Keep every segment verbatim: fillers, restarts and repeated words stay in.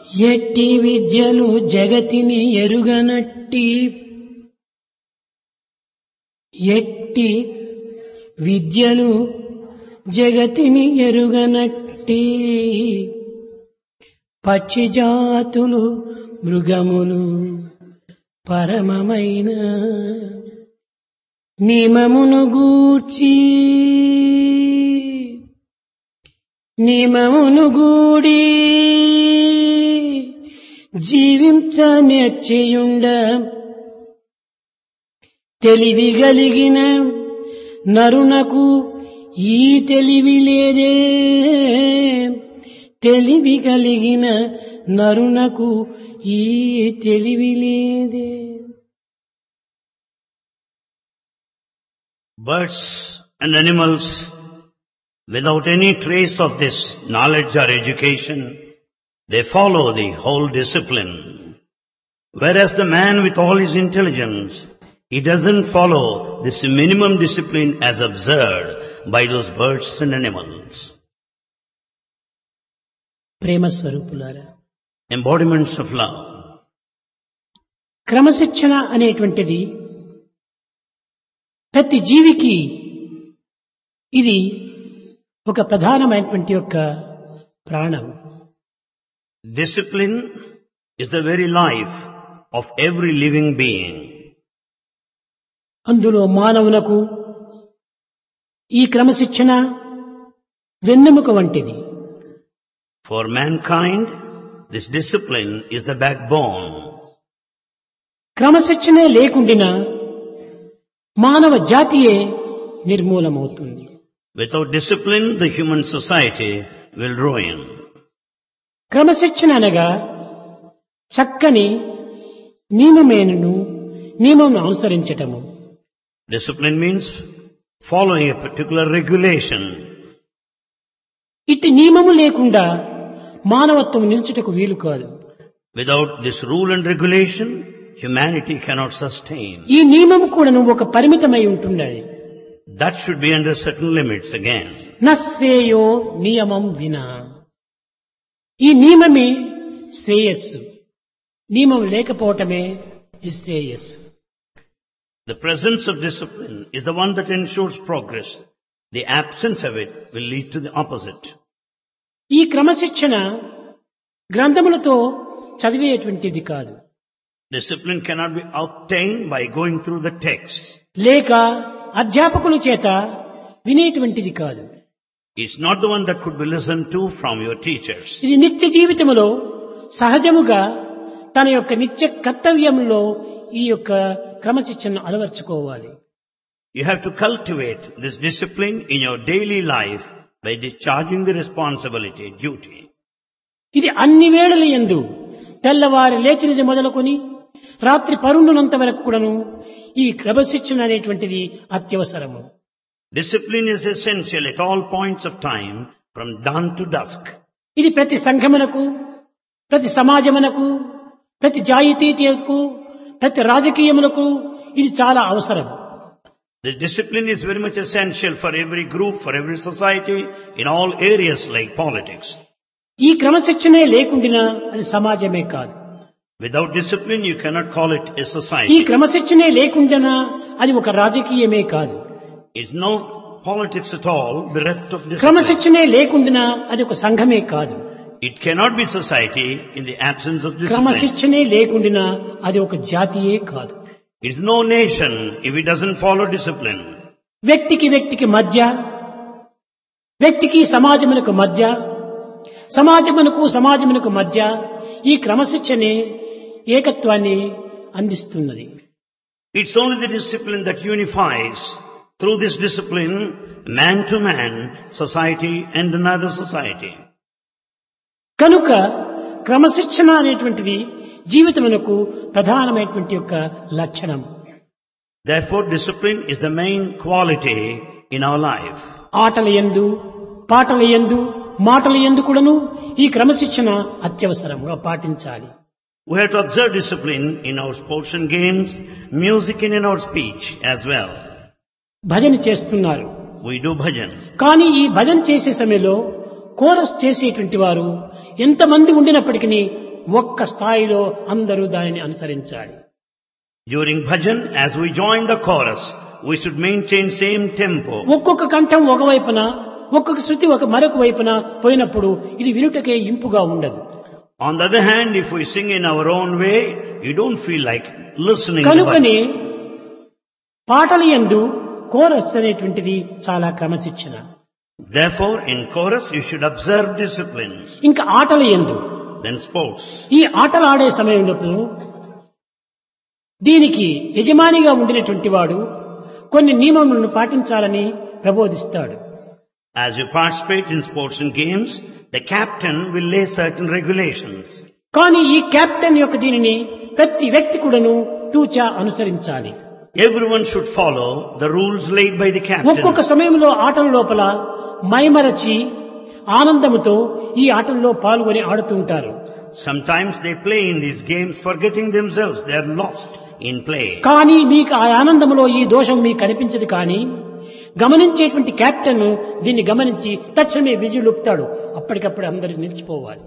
ఎట్టి విద్యలు జగతిని ఎరుగనట్టి ఎట్టి విద్యలు జగతిని ఎరుగనట్టి పక్షి జాతులు మృగములు పరమమైన నియమమును గూర్చి నియమమును గూడి జీవించనేర్చియుండ తెలివి గలిగిన నరునకు ఈ తెలివి లేదే తెలివి కలిగిన నరునకు ఈ తెలివి లేదే. Birds and animals, without any trace of this knowledge or education, they follow the whole discipline. Whereas the man with all his intelligence, he doesn't follow this minimum discipline as observed by those birds and animals. ప్రేమ స్వరూపులారా, Embodiments of love. క్రమశిక్షణ అనేటువంటిది ప్రతి జీవికి ఇది ఒక ప్రధానమైనటువంటి యొక్క ప్రాణం. Discipline is the very life of every living being. అందులో మానవులకు ఈ క్రమశిక్షణ వెన్నెముక వంటిది. For mankind, this discipline is the backbone. క్రమశిక్షణే లేకుండినా మానవ జాతియే నిర్మూలమవుతుంది. Without discipline, the human society will ruin. క్రమశిక్షణ అనగా చక్కని నియమమేను నియమమును అనుసరించటము. Discipline means following a particular regulation. ఇట్టి నియమము లేకుండా మానవత్వం నిల్చుటకు వీలు కాదు. Without this rule and regulation, humanity cannot sustain. ఈ నియమము కూడాను ఒక పరిమితమై ఉంటున్నది. That should be under certain limits again. నశ్రేయో నియమం వినా. ఈ నియమమే శ్రేయస్సు, నియమం లేకపోవటమే నిశ్రేయస్సు. The presence of discipline is the one that ensures progress. The absence of it will lead to the opposite. ఈ క్రమశిక్షణ గ్రంథములతో చదివేటువంటిది కాదు. Discipline cannot be obtained by going through the text. లేక అధ్యాపకుల చేత వినేటువంటిది కాదు. It's not the one that could be listened to from your teachers. ఇది నిత్య జీవితంలో సహజముగా తన యొక్క నిత్య కర్తవ్యంలో ఈ యొక్క క్రమశిక్షణను అలవర్చుకోవాలి. You have to cultivate this discipline in your daily life by discharging the responsibility, duty. ఇది అన్ని వేళల యందు తెల్లవారి లేచినది మొదలుకొని రాత్రి పరుండునంత వరకు కూడాను ఈ క్రమశిక్షణ అనేటువంటిది అత్యవసరము. Discipline is essential at all points of time, from dawn to dusk. ఇది ప్రతి సంఘమునకు, ప్రతి సమాజమునకు, ప్రతి జాతీయతకు, ప్రతి రాజకీయములకు ఇది చాలా అవసరం. The discipline is very much essential for every group, for every society, in all areas like politics. ఈ క్రమశిక్షణే లేకుండినా అది సమాజమే కాదు. Without discipline, you cannot call it a ఈ society. క్రమశిక్షణే లేకుండినా అది ఒక రాజకీయమే కాదు. It's no politics at all, bereft of discipline. క్రమశిక్షణే లేకుండినా అది ఒక సంఘమే కాదు. It cannot be society in the absence of discipline. క్రమశిక్షణే లేకుండినా అది ఒక జాతియే కాదు. It's no nation if it doesn't follow discipline. వ్యక్తికి వ్యక్తికి మధ్య, వ్యక్తికి సమాజమునకు మధ్య, సమాజమునకు సమాజమునకు మధ్య ఈ క్రమశిక్షణే ఏకత్వాన్ని అందిస్తున్నది. It's only the discipline that unifies. Through this discipline, man to man, society and another society. కనుక క్రమశిక్షణ అనేటువంటిది జీవితమునకు ప్రధానమైనటువంటి యొక్క లక్షణం. Therefore, discipline is the main quality in our life. ఆటల యందు, పాటల యందు, మాటల యందు కూడాను ఈ క్రమశిక్షణ అత్యవసరంగా పాటించాలి. We have to observe discipline in our sports and games, music and in our speech as well. భజన చేస్తున్నారు. We do bhajan. కానీ ఈ భజన చేసే సమయంలో కోరస్ చేసేటువంటి వారు ఎంతమంది ఉండినప్పటికీ ఒక్క స్థాయిలో అందరూ దానిని అనుసరించాలి. During bhajan, as we join the chorus, we should maintain same tempo. ఒక్కొక్క కంఠం ఒకవైపున, ఒక్కొక్క శృతి ఒక మరొక వైపున పోయినప్పుడు ఇది వినుటకే ఇంపుగా ఉండదు. On the other hand, if we sing in our own way, you don't feel like listening. కనుకనే పాటల యందు కోరస్ అనేటువంటిది చాలా క్రమశిక్షణ. Therefore, in chorus, you should observe discipline. ఇంకా ఆటల యందు, Then sports. ఈ ఆటలు ఆడే సమయంలో దీనికి యజమానిగా ఉండినటువంటి వాడు కొన్ని నియమములను పాటించాలని ప్రబోధిస్తాడు. As you participate in sports and games, the captain will lay certain regulations. కానీ ఈ కెప్టెన్ యొక్క దీనిని ప్రతి వ్యక్తి కూడాను తూచా అనుసరించాలి. Everyone should follow the rules laid by the ఒక్కొక్క captain. సమయంలో ఆటల లోపల మైమరచి ఆనందముతో ఈ ఆటల్లో పాల్గొని ఆడుతూ ఉంటారు. Sometimes they play in these games forgetting themselves. They are lost in play. కానీ మీకు ఆ ఆనందంలో ఈ దోషం మీకు కనిపించదు. కానీ గమనించేటువంటి కెప్టెన్ దీన్ని గమనించి తక్షణమే విజులుపుతాడు. అప్పటికప్పుడు అందరూ నిలిచిపోవాలి.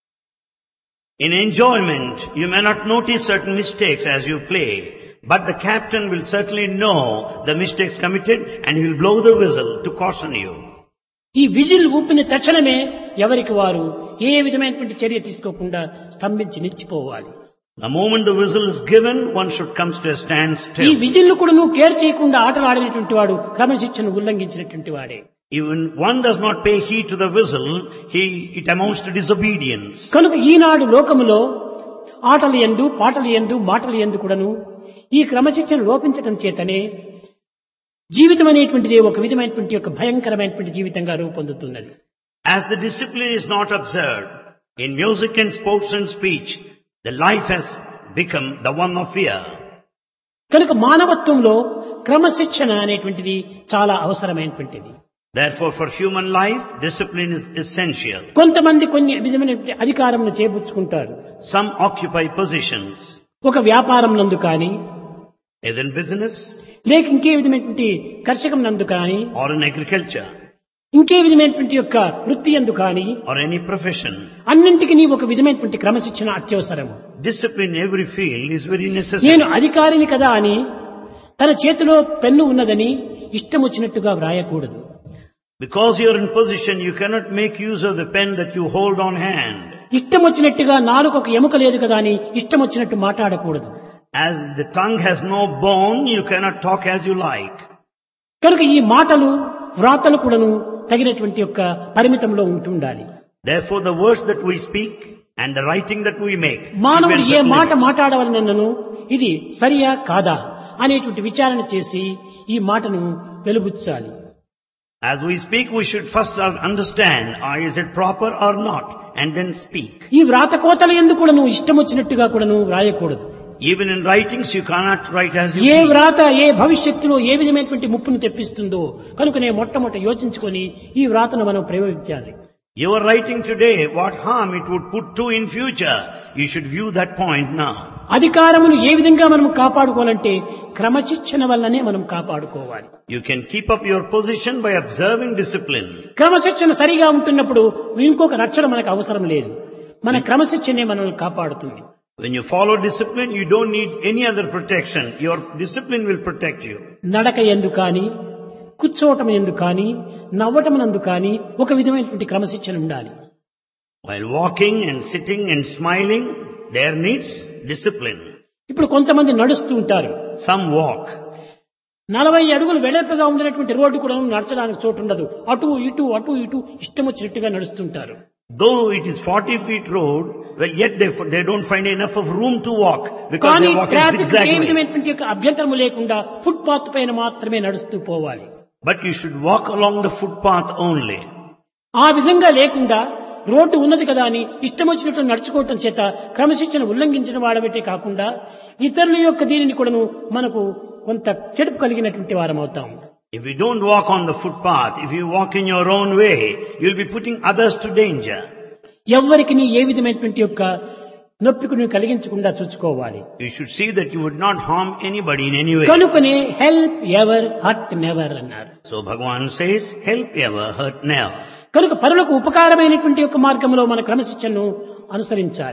In enjoyment, you may not notice certain mistakes as you play, but the captain will certainly know the mistakes committed and he will blow the whistle to caution you. ఈ విజిల్ ఊపిన తక్షణమే ఎవరికి వారు ఏ విధమైనటువంటి చర్య తీసుకోకుండా స్తంభించి నిలిచిపోవాలి. The moment the whistle is given, one should come to a ఈ standstill. విజిల్ను కూడా నువ్వు కేర్ చేయకుండా ఆటలు ఆడినటువంటి వాడు క్రమశిక్షణ ఉల్లంఘించినటువంటి వాడే. Even one does not pay heed to the whistle, he, it amounts to disobedience. కనుక ఈనాడు లోకములో ఆటలు యందు, పాటలు యందు, మాటలు యందు కూడాను ఈ క్రమశిక్షణ లోపించటం చేతనే జీవితం అనేటువంటిది ఒక విధమైనటువంటి ఒక భయంకరమైనటువంటి జీవితంగా రూపొందుతున్నది. As the discipline is not observed in music and sports and speech, the life has become the one of fear. కనుక మానవత్వంలో క్రమశిక్షణ అనేటువంటిది చాలా అవసరమైనటువంటిది. Therefore, for human life, discipline is essential. కొంతమంది కొన్ని విధమైన అధికారంను చేపుచ్చుకుంటారు. Some occupy positions, ఒక వ్యాపారం నందు కానీ, either in business లేక ఇంకే విధమైనటువంటి కర్షకం నందు కానీ, or in agriculture ఇంకే విధమైనటువంటి యొక్క వృత్తి యందు కానీ, or any profession. అన్నింటికి ఒక విధమైనటువంటి క్రమశిక్షణ అత్యవసరము. Discipline in every field is very నేను necessary. అధికారిని కదా అని తన చేతిలో పెన్ను ఉన్నదని ఇష్టం వచ్చినట్టుగా వ్రాయకూడదు. Because you are in position, you cannot make use of the pen that you hold on hand. ఇష్టం వచ్చినట్టుగా నాలుగు ఒక ఎముక లేదు కదా అని ఇష్టం వచ్చినట్టు మాట్లాడకూడదు. As the tongue has no bone, you cannot talk as you like. కనుక ఈ మాటలు వ్రాతలు కూడాను తగినటువంటి యొక్క పరిమితంలో ఉంటుండాలి. Therefore, the words that we speak and the writing that we make. మానవుడు ఏ depends on మాట limits. మాట్లాడవలనను ఇది సరియా కాదా అనేటువంటి విచారణ చేసి ఈ మాటను వెలుబుచ్చాలి. As we speak, we should first understand, uh, is it proper or not, and then speak. ఈ వ్రాత కోతల యందు కూడాను ఇష్టం వచ్చినట్టుగా కూడాను వ్రాయకూడదు. Even in writings, you cannot write as you A please. వ్రాత ఏ భవిష్యత్తులో ఏ విధమైనటువంటి ముప్పును తెప్పిస్తుందో కనుకనే మొట్టమొదట యోచించుకొని ఈ వ్రాతను మనం ప్రయోగించాలి. You are writing today, what harm it would put to in future. You should view that point now. అధికారమును ఏ విధంగా మనం కాపాడుకోవాలంటే క్రమశిక్షణ వల్లనే మనం కాపాడుకోవాలి. You can keep up your position by observing discipline. క్రమశిక్షణ సరిగా ఉంటున్నప్పుడు ఇంకొక రక్షణ మనకు అవసరం లేదు. మన క్రమశిక్షణే మనల్ని కాపాడుతుంది. When you follow discipline, you don't need any other protection. Your discipline will protect you. నడక యందు కానీ, కూర్చోవటం యందు కానీ, నవ్వటం నందు కానీ ఒక విధమైనటువంటి క్రమశిక్షణ ఉండాలి. While walking and sitting and smiling, there needs discipline. ఇప్పుడు కొంతమంది నడుస్తూ ఉంటారు. Some walk. నలభై అడుగులు వెడల్పుగా ఉండినటువంటి రోడ్డు కూడా నడచడానికి చోటు ఉండదు. అటు ఇటు అటు ఇటు ఇష్టం వచ్చినట్టుగా నడుస్తుంటారు. Though it is forty feet road, well, yet they, they don't find enough of room to walk because కానీ they walk in traffic a zigzag way. విధమైనటువంటి యొక్క అభ్యంతరము లేకుండా ఫుట్ పాత్ పైన మాత్రమే నడుస్తూ పోవాలి. But you should walk along the footpath only. ఆ విధంగా లేకుండా రోడ్డు ఉన్నది కదా అని ఇష్టం వచ్చినట్టు నడుచుకోవటం చేత క్రమశిక్షణ ఉల్లంఘించిన వాడబట్టే కాకుండా ఇతరుల యొక్క దీనిని కూడాను మనకు కొంత చెడుపు కలిగినటువంటి వారం అవుతాం. If you don't walk on the footpath, if you walk in your own way, you'll be putting others to danger. ఎవ్వరికి నీ ఏ విధమైనటువంటి యొక్క నొప్పికి నువ్వు కలిగించకుండా చూసుకోవాలి. You should see that you would not harm anybody in any way. కనుకనే help ever hurt never అన్నారు. So Bhagavan says, help ever, hurt never. కనుక పరులకు ఉపకారమైనటువంటి యొక్క మార్గంలో మన క్రమశిక్షణను అనుసరించాలి.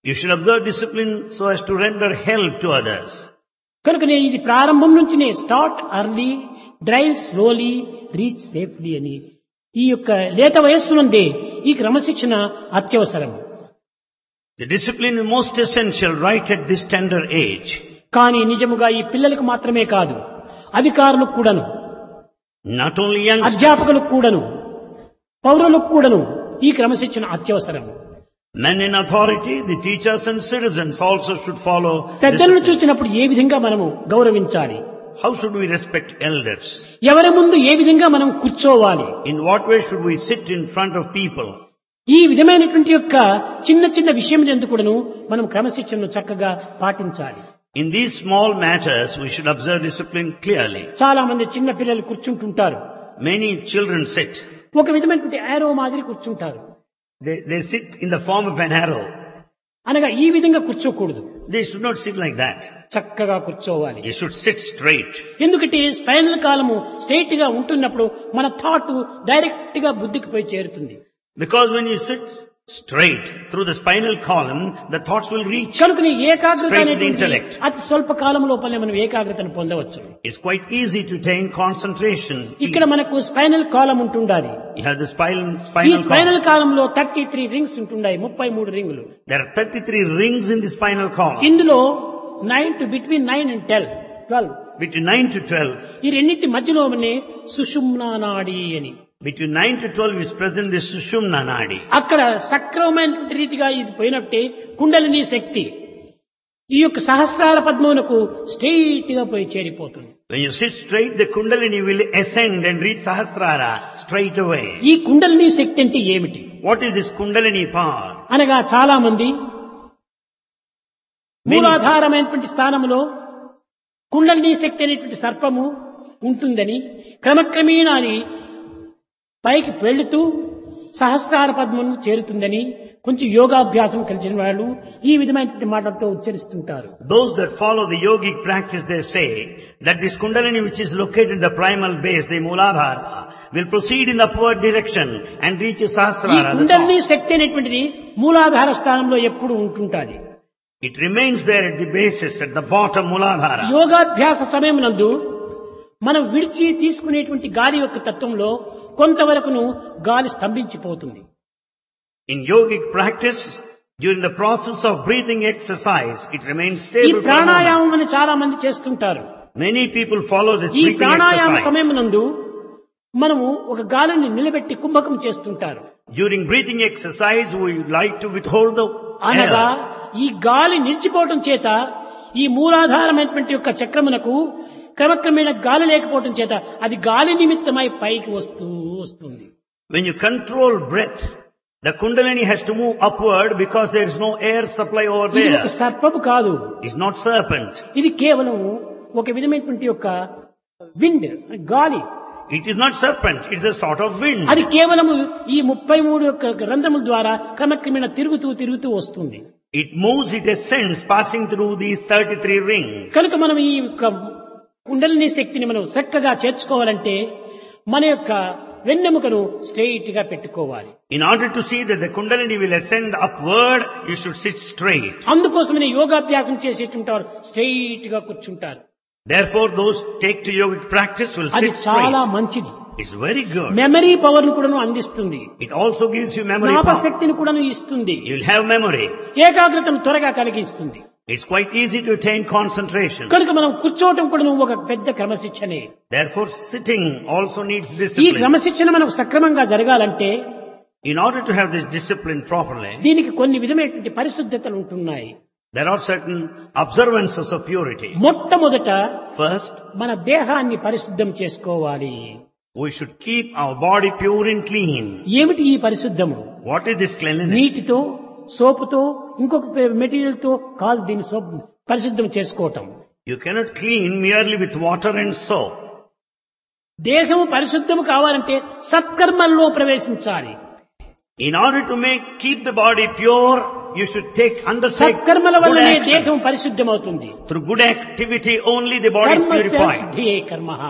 You should observe discipline so as to render help to others. కనుకనే ఇది ప్రారంభం నుంచినే start early, drive slowly, reach safely అని ఈ యొక్క లేత వయస్సు నుండే ఈ క్రమశిక్షణ అత్యవసరం. The discipline is most essential right at this tender age. కానీ నిజముగా ఈ పిల్లలకు మాత్రమే కాదు, అధికారులకు కూడాను, Not only youngsters, అధ్యాపకులకు కూడాను, పౌరులకు కూడాను ఈ క్రమశిక్షణ అత్యవసరం. men in authority, the teachers and citizens also should follow పెద్దలను discipline. చూసినప్పుడు ఏ విధంగా మనము గౌరవించాలి, How should we respect elders? ఎవరి ముందు ఏ విధంగా మనం కూర్చోవాలి, In what way should we sit in front of people? ఈ విధమైనటువంటి యొక్క చిన్న చిన్న విషయం ఎందుకు కూడాను మనం క్రమశిక్షణను చక్కగా పాటించాలి. In these small matters, we should observe discipline clearly. చాలా మంది చిన్న పిల్లలు కూర్చుంటుంటారు, Many children sit. ఒక విధమైనటువంటి యారో మాదిరి కూర్చుంటారు. They, they sit in the form of an arrow. అనగా ఈ విధంగా కూర్చోకూడదు, They should not sit like that. చక్కగా కూర్చోవాలి. They should sit straight. ఎందుకంటే స్పైనల్ కాలము స్ట్రైట్ గా ఉంటున్నప్పుడు మన థాట్ డైరెక్ట్ గా బుద్ధికి పోయి చేరుతుంది. Because when you sit straight through the spinal column, the thoughts will reach. కనుకని ఏకాగ్రత Straight to the అనేది intellect. అతి స్వల్ప కాలం లోపలనే మనం ఏకాగ్రతను పొందవచ్చు. It's quite easy to attain concentration. ఇక్కడ మనకు స్పైనల్ కాలం ఉంటుండాలి. You have the spinal, ఈ spinal స్పైనల్ column. కాలంలో థర్టీ త్రీ రింగ్స్ ఉంటున్నాయి, ముప్పై మూడు రింగులు. There are thirty-three rings in the spinal column. ఇందులో nine to between nine and tell twelve Between nine to twelve. ఈ రెండింటి మధ్యలోనే సుషుమ్నా నాడి అని, Between nine to twelve is present the Sushumna Nadi. అక్కడ సక్రమైన రీతిగా ఇది పోయినట్టే కుండలిని శక్తి ఈ యొక్క సహస్రార పద్మమునకు స్ట్రెయిట్ గా పోయి చేరిపోతుంది. When you sit straight, the Kundalini will ascend and reach Sahasrara straight away. ఈ కుండలిని శక్తి అంటే ఏమిటి What is this Kundalini power? అనగా చాలా మంది మూలాధారమైనటువంటి స్థానంలో కుండలిని శక్తి అనేటువంటి సర్పము ఉంటుందని క్రమక్రమేణా అది పైకి వెళుతూ సహస్రార పద్మను చేరుతుందని కొంచెం యోగాభ్యాసం కలిసిన వాళ్ళు ఈ విధమైనటువంటి మాటలతో ఉచ్చరిస్తుంటారు. Those that follow the yogic practice, they say that this Kundalini which is located in the primal base, the Mooladhara, will proceed in the upward direction and reach ఈ Sahasrara. the kundalini top. శక్తి అనేటువంటిది మూలాధార స్థానంలో ఎప్పుడు ఉంటుంటాది. It remains there at the basis, at the bottom Mooladhara. యోగాభ్యాస సమయం నందు మనం విడిచి తీసుకునేటువంటి గాలి యొక్క తత్వంలో కొంతవరకును గాలి స్తంభించిపోతుంది. In yogic practice, during the process of breathing exercise, it remains ఈ stable for a moment. ప్రాణాయామం అని చాలా మంది చేస్తుంటారు. Many people follow this ఈ breathing ప్రాణాయామ exercise. సమయం నందు మనము ఒక గాలిని నిలబెట్టి కుంభకం చేస్తుంటారు. During breathing exercise, we like to withhold the అనగా air. ఈ గాలి నిలిచిపోవటం చేత ఈ మూలాధారమైనటువంటి యొక్క చక్రమునకు క్రమక్రమేణ గాలి లేకపోవటం చేత అది గాలి నిమిత్తమై పైకి వస్తూ వస్తుంది. When you control breath, the Kundalini has to move upward because there is no air supply over ఇది there. ఒక సర్పము కాదు, It's not serpent. ఇది కేవలం ఒక విధమైనటువంటి యొక్క విండ్ గాలి. It is not serpent. It's a sort of wind. అది కేవలము ఈ ముప్పై మూడు యొక్క రంధ్రముల ద్వారా క్రమక్రమేణ తిరుగుతూ తిరుగుతూ వస్తుంది. It moves, it ascends, passing through these thirty-three rings. కనుక మనం ఈ యొక్క కుండలిని శక్తిని మనం చక్కగా చేర్చుకోవాలంటే మన యొక్క వెన్నెముకను స్ట్రెయిట్ గా పెట్టుకోవాలి. In order to see that the Kundalini will ascend upward, you should sit straight. అందుకోసమనే యోగాభ్యాసం చేసేటుంటారు, స్ట్రెయిట్ గా కూర్చుంటారు. Therefore, those take to yogic practice will అది sit చాలా straight. మంచిది. It's very good. Memory power ను కూడాను అందిస్తుంది, It also gives you memory జ్ఞాపక power. శక్తిని కూడాను ఇస్తుంది, You will have memory. ఏకాగ్రతను త్వరగా కలిగిస్తుంది. It's quite easy to attain concentration. కనుక మనం కూర్చోవటం కూడాను ఒక పెద్ద క్రమశిక్షణే. Therefore, sitting also needs ఈ discipline. క్రమశిక్షణ మనకు సక్రమంగా జరగాలంటే In order to have this discipline properly, దీనికి కొన్ని విధమైనటువంటి పరిశుద్ధతలు ఉంటున్నాయి. there are certain observances of purity. మొట్టమొదట First, మన దేహాన్ని పరిశుద్ధం చేసుకోవాలి. we should keep our body pure and clean. ఏమిటి ఈ పరిశుద్ధము? What is this cleanliness? నీటితో, సోపుతో, ఇంకొక మెటీరియల్ తో కాదు దీన్ని సోప్ పరిశుద్ధం చేసుకోవటం. You cannot clean merely with water and soap. దేహము పరిశుద్ధము కావాలంటే సత్కర్మల్లో ప్రవేశించాలి. In order to make, keep the body pure, you should take, undertake సత్కర్మల good వల్లనే action. దేహం పరిశుద్ధమవుతుంది. Through good activity only the body is purified. కర్మశుద్ధే కర్మ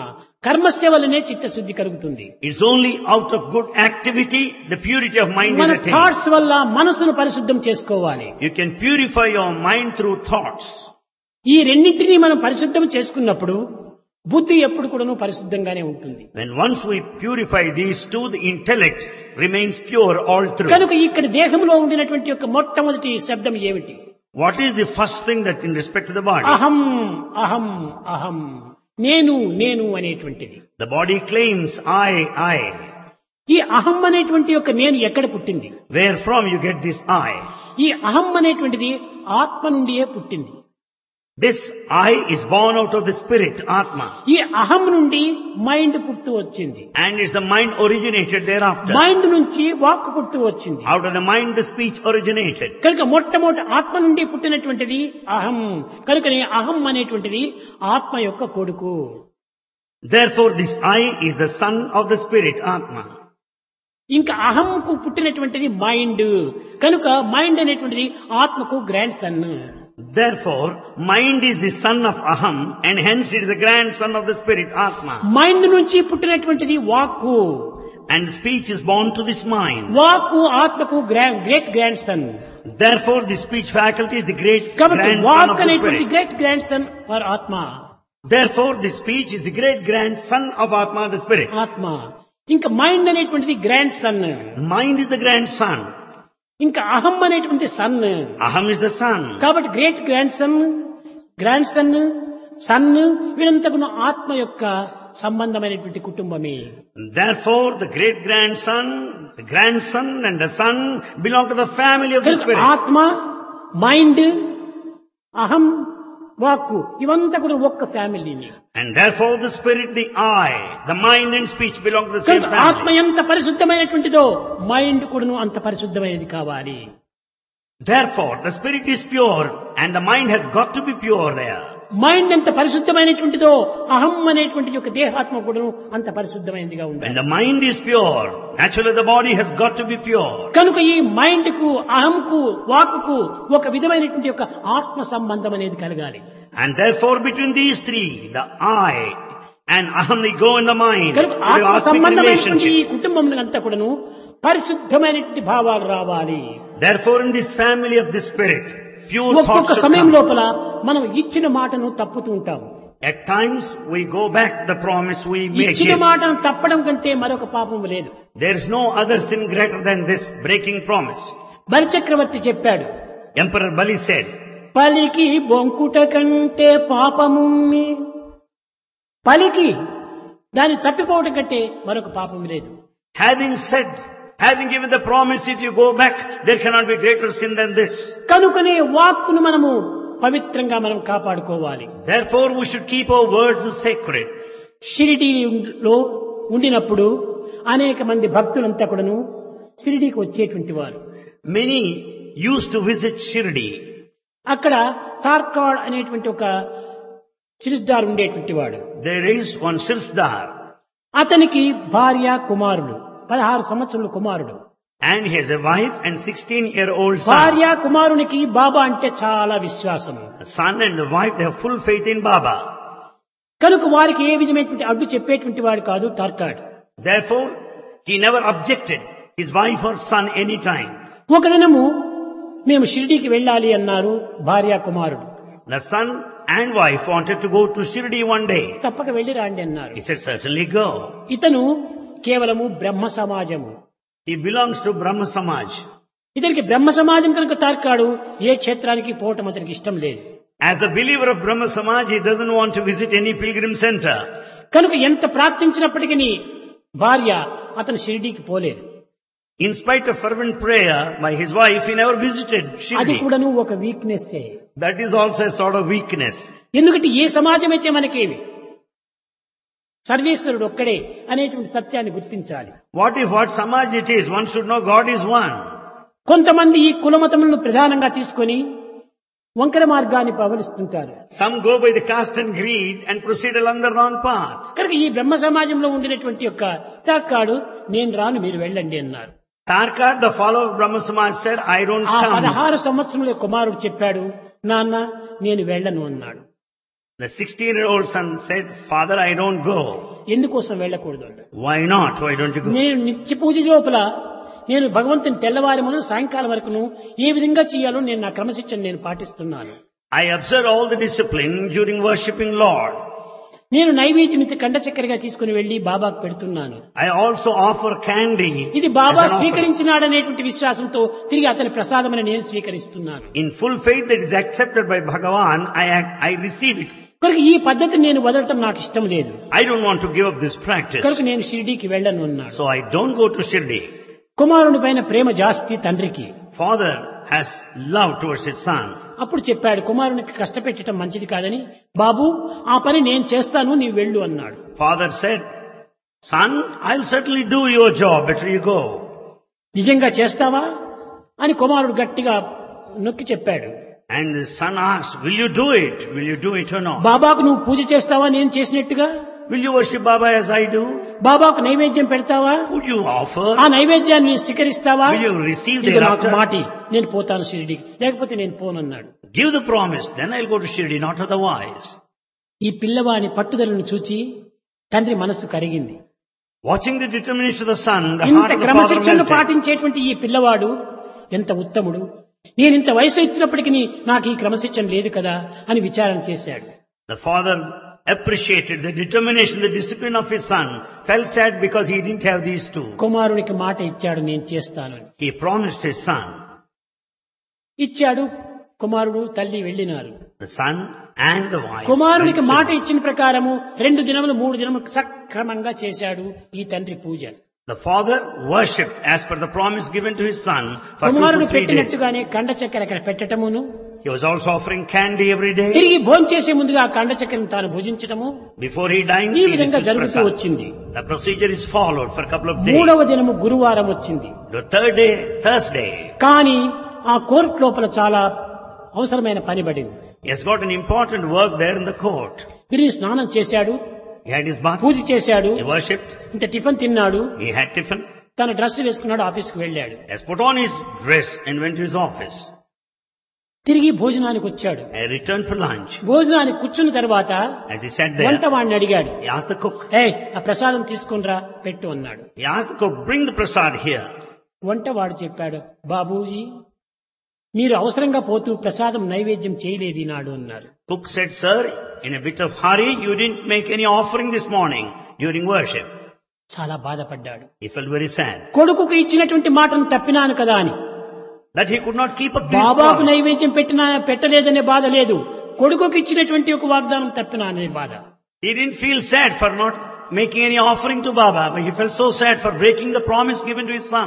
కర్మస్య వల్లనే చిత్తశుద్ధి కలుగుతుంది. It's only out of good activity the purity of mind మన is attained. Thoughts వల్ల మనసును పరిశుద్ధం చేసుకోవాలి. You can purify your mind through thoughts. ఈ రెండింటినీ మనం పరిశుద్ధం చేసుకున్నప్పుడు బుద్ధి ఎప్పుడు కూడాను పరిశుద్ధంగానే ఉంటుంది. When once we purify these two, the intellect remains pure all through. కనుక ఇక్కడ దేహంలో ఉండినటువంటి యొక్క మొట్టమొదటి శబ్దం ఏమిటి? What is the first thing that in respect to the body? అహం అహం అహం, నేను నేను అనేటువంటిది. The body claims I, I. ఈ అహం అనేటువంటి యొక్క నేను ఎక్కడ పుట్టింది? Where from you get this I? ఈ అహం అనేటువంటిది ఆత్మ నుండియే పుట్టింది. This I is born out of the spirit, Atma. ఈ అహం నుండి మైండ్ పుట్టు వచ్చింది. And is the mind originated thereafter. Mind నుంచి వాక్ పుట్టు వచ్చింది. Out of the mind the speech originated. కనుక మొట్టమొదటి ఆత్మ నుండి పుట్టినటువంటిది అహం. కనుకనే అహం అనేటువంటిది ఆత్మ యొక్క కొడుకు. Therefore this I is the son of the spirit, Atma. ఇంకా అహంకు పుట్టినటువంటిది మైండ్. కనుక మైండ్ అనేటువంటిది ఆత్మకు grandson. Therefore mind is the son of Aham and hence it is the grandson of the spirit, Atma. Mind నుంచి పుట్టినటువంటిది వాక్కు. And speech is born to this mind. వాక్కు ఆత్మకు great grandson. Therefore the speech faculty is the great కాబట్టి grandson వాక్ of the అనేటువంటి spirit. Great grandson for ఆత్మ. Therefore the speech is the great grandson of Atma, the spirit. ఆత్మ. ఇంకా mind అనేటువంటిది grandson. Mind is the grandson. ఇంకా అహం అనేటువంటి సన్. Aham is the son. కాబట్టి great grandson, grandson, son వీరంతకును ఆత్మ యొక్క సంబంధమైనటువంటి కుటుంబమే. Therefore the great grandson, the grandson and the son belong to the family of the కనుక spirit. ఆత్మ, మైండ్, అహం, వాక్కు ఇవంతా కూడా ఒక్క ఫ్యామిలీని. And therefore the spirit, the I, the mind and speech belong to the same కనుక ఆత్మ family. ఎంత పరిశుద్ధమైనటువంటిదో మైండ్ కూడాను అంత పరిశుద్ధమైనది కావాలి. Therefore the spirit is pure and the mind has got to be pure there. Mind ఎంత పరిశుద్ధమైనటువంటిదో అహం అనేటువంటి యొక్క దేహాత్మ కూడాను అంత పరిశుద్ధమైనదిగా When ఉండాలి. the mind is pure, naturally the body has got to be pure. కనుక ఈ మైండ్ కు అహంకు వాక్కు ఒక విధమైనటువంటి యొక్క ఆత్మ సంబంధం అనేది కలగాలి. And therefore between these three, the I and Aham, they go in the mind. కనుక So they ఆత్మ ask me సంబంధమైనటువంటి ఈ relationship. కుటుంబంలో అంతా కూడాను పరిశుద్ధమైనటువంటి భావాలు రావాలి. Therefore in this family of the spirit, pure ఒక్కొక్క thoughts should సమయం come. లోపల మనం ఇచ్చిన మాటను తప్పుతూ ఉంటాము. At times we go back the promise we make. ఇచ్చిన మాటను తప్పడం కంటే మరొక పాపం లేదు. There is no other sin greater than this, breaking promise. బలిచక్రవర్తి చెప్పాడు, Emperor Bali said, పలికి బొంకుట కంటే పాపముమ్మి. పలికి దాన్ని తప్పిపోవడం కంటే మరొక పాపం లేదు. having said, having given the promise, if you go back, there cannot be greater sin than this. కనుకనే వాక్కును మనము పవిత్రంగా మనం కాపాడుకోవాలి. Therefore we should keep our words sacred. షిరిడీలో ఉండినప్పుడు అనేక మంది భక్తులంతా కూడాను షిరిడీకి వచ్చేటువంటి వారు. Many used to visit Shirdi. అక్కడ తార్కాడ్ అనేటువంటి ఒక సిరిస్దార్ ఉండేటువంటి వాడు. There is one Sirsdar అతనికి భార్య, కుమారుడు, పదహారు సంవత్సరాల కుమారుడు. and he has a wife and sixteen year old son. భార్య కుమారునికి బాబా అంటే చాలా విశ్వాసము. The son and the wife, they have full faith in Baba. కనుక వారికి ఏ విధమైనటువంటి అడ్డు చెప్పేటువంటి వాడు కాదు Tarkhad. Therefore he never objected his wife or son any time. ఒక దినము మేము షిరిడీకి వెళ్ళాలి అన్నారు భార్య కుమారుడు. The son and wife wanted to go to Shirdi one day. తప్పక వెళ్ళి రాండి అన్నారు. He said, certainly go. ఇతను కేవలము బ్రహ్మ సమాజము. He belongs to Brahma Samaj. ఇతనికి బ్రహ్మ సమాజం కనుక తార్కాడు ఏ క్షేత్రానికి పోవటం అతనికి ఇష్టం లేదు. As the believer of Brahma Samaj, he doesn't want to visit any pilgrim center. కనుక ఎంత ప్రార్థించినప్పటికీ భార్య అతను షిరిడీకి పోలేదు. In spite of fervent prayer by his wife, he never visited అది Shirdi. కూడాను ఒక weakness. That is also a sort of weakness. ఎందుకంటే ఏ సమాజం అయితే మనకేమి సర్వేశ్వరుడు ఒక్కడే అనేటువంటి సత్యాన్ని గుర్తించాలి. What if what Samaj it is? One should know God is one. కొంతమంది ఈ కులమతములను ప్రధానంగా తీసుకొని వంకర మార్గాన్ని పవలిస్తుంటారు. Some go by the caste and greed and proceed along the wrong path. కనుక ఈ బ్రహ్మ సమాజంలో ఉండినటువంటి యొక్క తార్కాడు నేను రాను మీరు వెళ్ళండి అన్నారు. Tarkad, the follower of Brahma Samaj, said, I don't ఆ come. పదహారు సంవత్సరంలో కుమారుడు చెప్పాడు, నాన్న నేను వెళ్ళను అన్నాడు. The sixteen year old son said, Father, I don't go. ఎందుకోసం వెళ్ళకూడదు అన్నాడు. Why not? Why don't you go? నేను నిత్య పూజ లోపల నేను భగవంతుని తెల్లవారి మొదలు సాయంకాలం వరకును ఏ విధంగా చేయాలో నేను నా క్రమశిక్షణ నేను పాటిస్తున్నాను. I observe all the discipline during worshipping Lord. నేను నైవేద్యం ఇంత కండ చక్కెరగా తీసుకుని వెళ్లి బాబాకు పెడుతున్నాను. I also offer candy. ఇది బాబా as an offering. స్వీకరించినాడనేటువంటి విశ్వాసంతో తిరిగి అతని ప్రసాదమని నేను స్వీకరిస్తున్నాను. In full faith that is accepted by Bhagavan, I, I receive it. కనుక ఈ పద్ధతిని నేను వదలటం నాకు ఇష్టం లేదు. I don't want to give up this practice. కనుక నేను షిరిడీకి వెళ్ళను అన్నాడు. So I don't go to Shirdi. కుమారుని పైన ప్రేమ జాస్తి తండ్రికి. Father has love towards his son. అప్పుడు చెప్పాడు కుమారునికి కష్టపెట్టడం మంచిది కాదని, బాబు ఆ పని నేను చేస్తాను నీవు వెళ్ళు అన్నాడు. Father said, son, I'll certainly do your job, better you go. నిజంగా చేస్తావా అని కుమారుడు గట్టిగా నొక్కి చెప్పాడు. And the son asked, will you do it? Will you do it or not? బాబాకు నువ్వు పూజ చేస్తావా నేను చేసినట్టుగా? Will you worship Baba as I do? బాబాకు నైవేద్యం పెడతావా? Would you offer? ఆ నైవేద్యాన్ని నీవు స్వీకరిస్తావా? Will you receive ఇది నాకు thereafter? మాటి, నేను పోతాను షిరిడీకి, లేకపోతే నేను పోనన్నాడు. Give the promise, then I'll go to Shirdi, not otherwise. ఈ పిల్లవాని పట్టుదలను చూచి తండ్రి మనస్సు కరిగింది. Watching the determination of the son, the ఇంత heart of the father క్రమశిక్షణను melted. పాటించేటువంటి ఈ పిల్లవాడు ఎంత ఉత్తముడు, నేను ఇంత వయసు ఇచ్చినప్పటికీ నాకు ఈ క్రమశిక్షణ లేదు కదా అని విచారణ చేశాడు. The father appreciated the determination, the discipline of his son, felt sad because he didn't have these two. కుమారునికి మాట ఇచ్చాడు నేను చేస్తాను అని. He promised his son. ఇచ్చాడు. కుమారుడు తల్లి వెళ్ళినారు. The son and the wife. కుమారునికి went మాట to- ఇచ్చిన ప్రకారము రెండు దినములు మూడు దినములు సక్రమంగా చేశాడు ఈ తండ్రి పూజ. The father worshipped as per the promise given to his son for two కుమారుడు to three days. పెట్టినట్టుగానే కండ చక్కెర అక్కడ పెట్టటమును, He was also offering candy every day. తిరిగి భోంచేసే ముందుగా ఆ కండ చక్కెరను తాను భుజించటము Before he dines, ఈ he విధంగా receives జరుగుతూ prasad. వచ్చింది. The procedure is followed for a couple of days. మూడవ దినము గురువారం వచ్చింది. The third day, Thursday, కానీ ఆ కోర్టు లోపల చాలా అవసరమైన పని పడింది. he has got an important work there in the court. తిరిగి స్నానం చేశాడు, He had his bath, పూజ చేశాడు, he worshipped, ఇంత టిఫిన్ తిన్నాడు, he had tiffin, తన డ్రెస్ వేసుకున్నాడు, ఆఫీస్కి వెళ్ళాడు. he has put on his dress and went to his office. తిరిగి భోజనానికి వచ్చాడు. He returned for lunch. భోజనానికి కూర్చున్న తర్వాత As he sat వంట there, వాడిని అడిగాడు, he asked the cook, ఏ ఆ ప్రసాదం తీసుకునిరా పెట్టు అన్నాడు. he asked the cook, bring the prasad here. వంట వాడు చెప్పాడు, బాబూజీ మీరు అవసరంగా పోతూ ప్రసాదం నైవేద్యం చేయలేదు ఈనాడు అన్నారు. Cook said, sir, in a bit of hurry, you didn't make any offering this morning during worship. చాలా బాధపడ్డాడు. He felt very sad కొడుకుకు ఇచ్చినటువంటి మాటను తప్పినాను కదా అని. that he could not keep up this బాబాకు promise. నైవేద్యం పెట్టినా పెట్టలేదనే బాధ లేదు, కొడుకుకి ఇచ్చినటువంటి ఒక వాగ్దానం తప్పినాననే బాధ. He didn't feel sad for not making any offering to Baba, but he felt so sad for breaking the promise given to his son.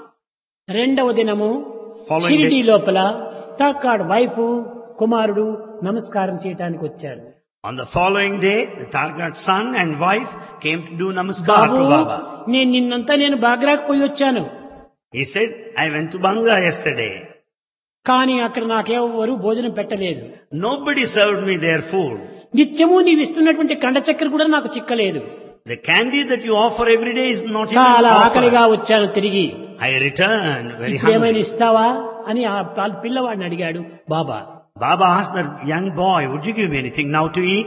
రెండవ దినము Following షిరిడీ day, లోపల తాకాడ్ వైఫ్ కుమారుడు నమస్కారం చేయటానికి వచ్చారు. on the following day, the Targat son and wife came to do namaskar Babu to Baba. నేను నిన్నంతా నేను బాగ్రాకు పోయి వచ్చాను, He said, I went to Bangla yesterday. కానీ అక్కడ నాకెవరు భోజనం పెట్టలేదు. Nobody served me their food. నిత్యము నీవు ఇస్తున్నటువంటి కండ చక్కెర కూడా నాకు చిక్కలేదు. The candy that you offer every day is not even చాలా ఆకలిగా offered. వచ్చాను తిరిగి. I returned very ఇప్పుడు ఏమైనా hungry. ఇస్తావా అని ఆ పాల్- పిల్లవాడిని అడిగాడు బాబా. Baba asked the young boy, would you give me anything now to eat?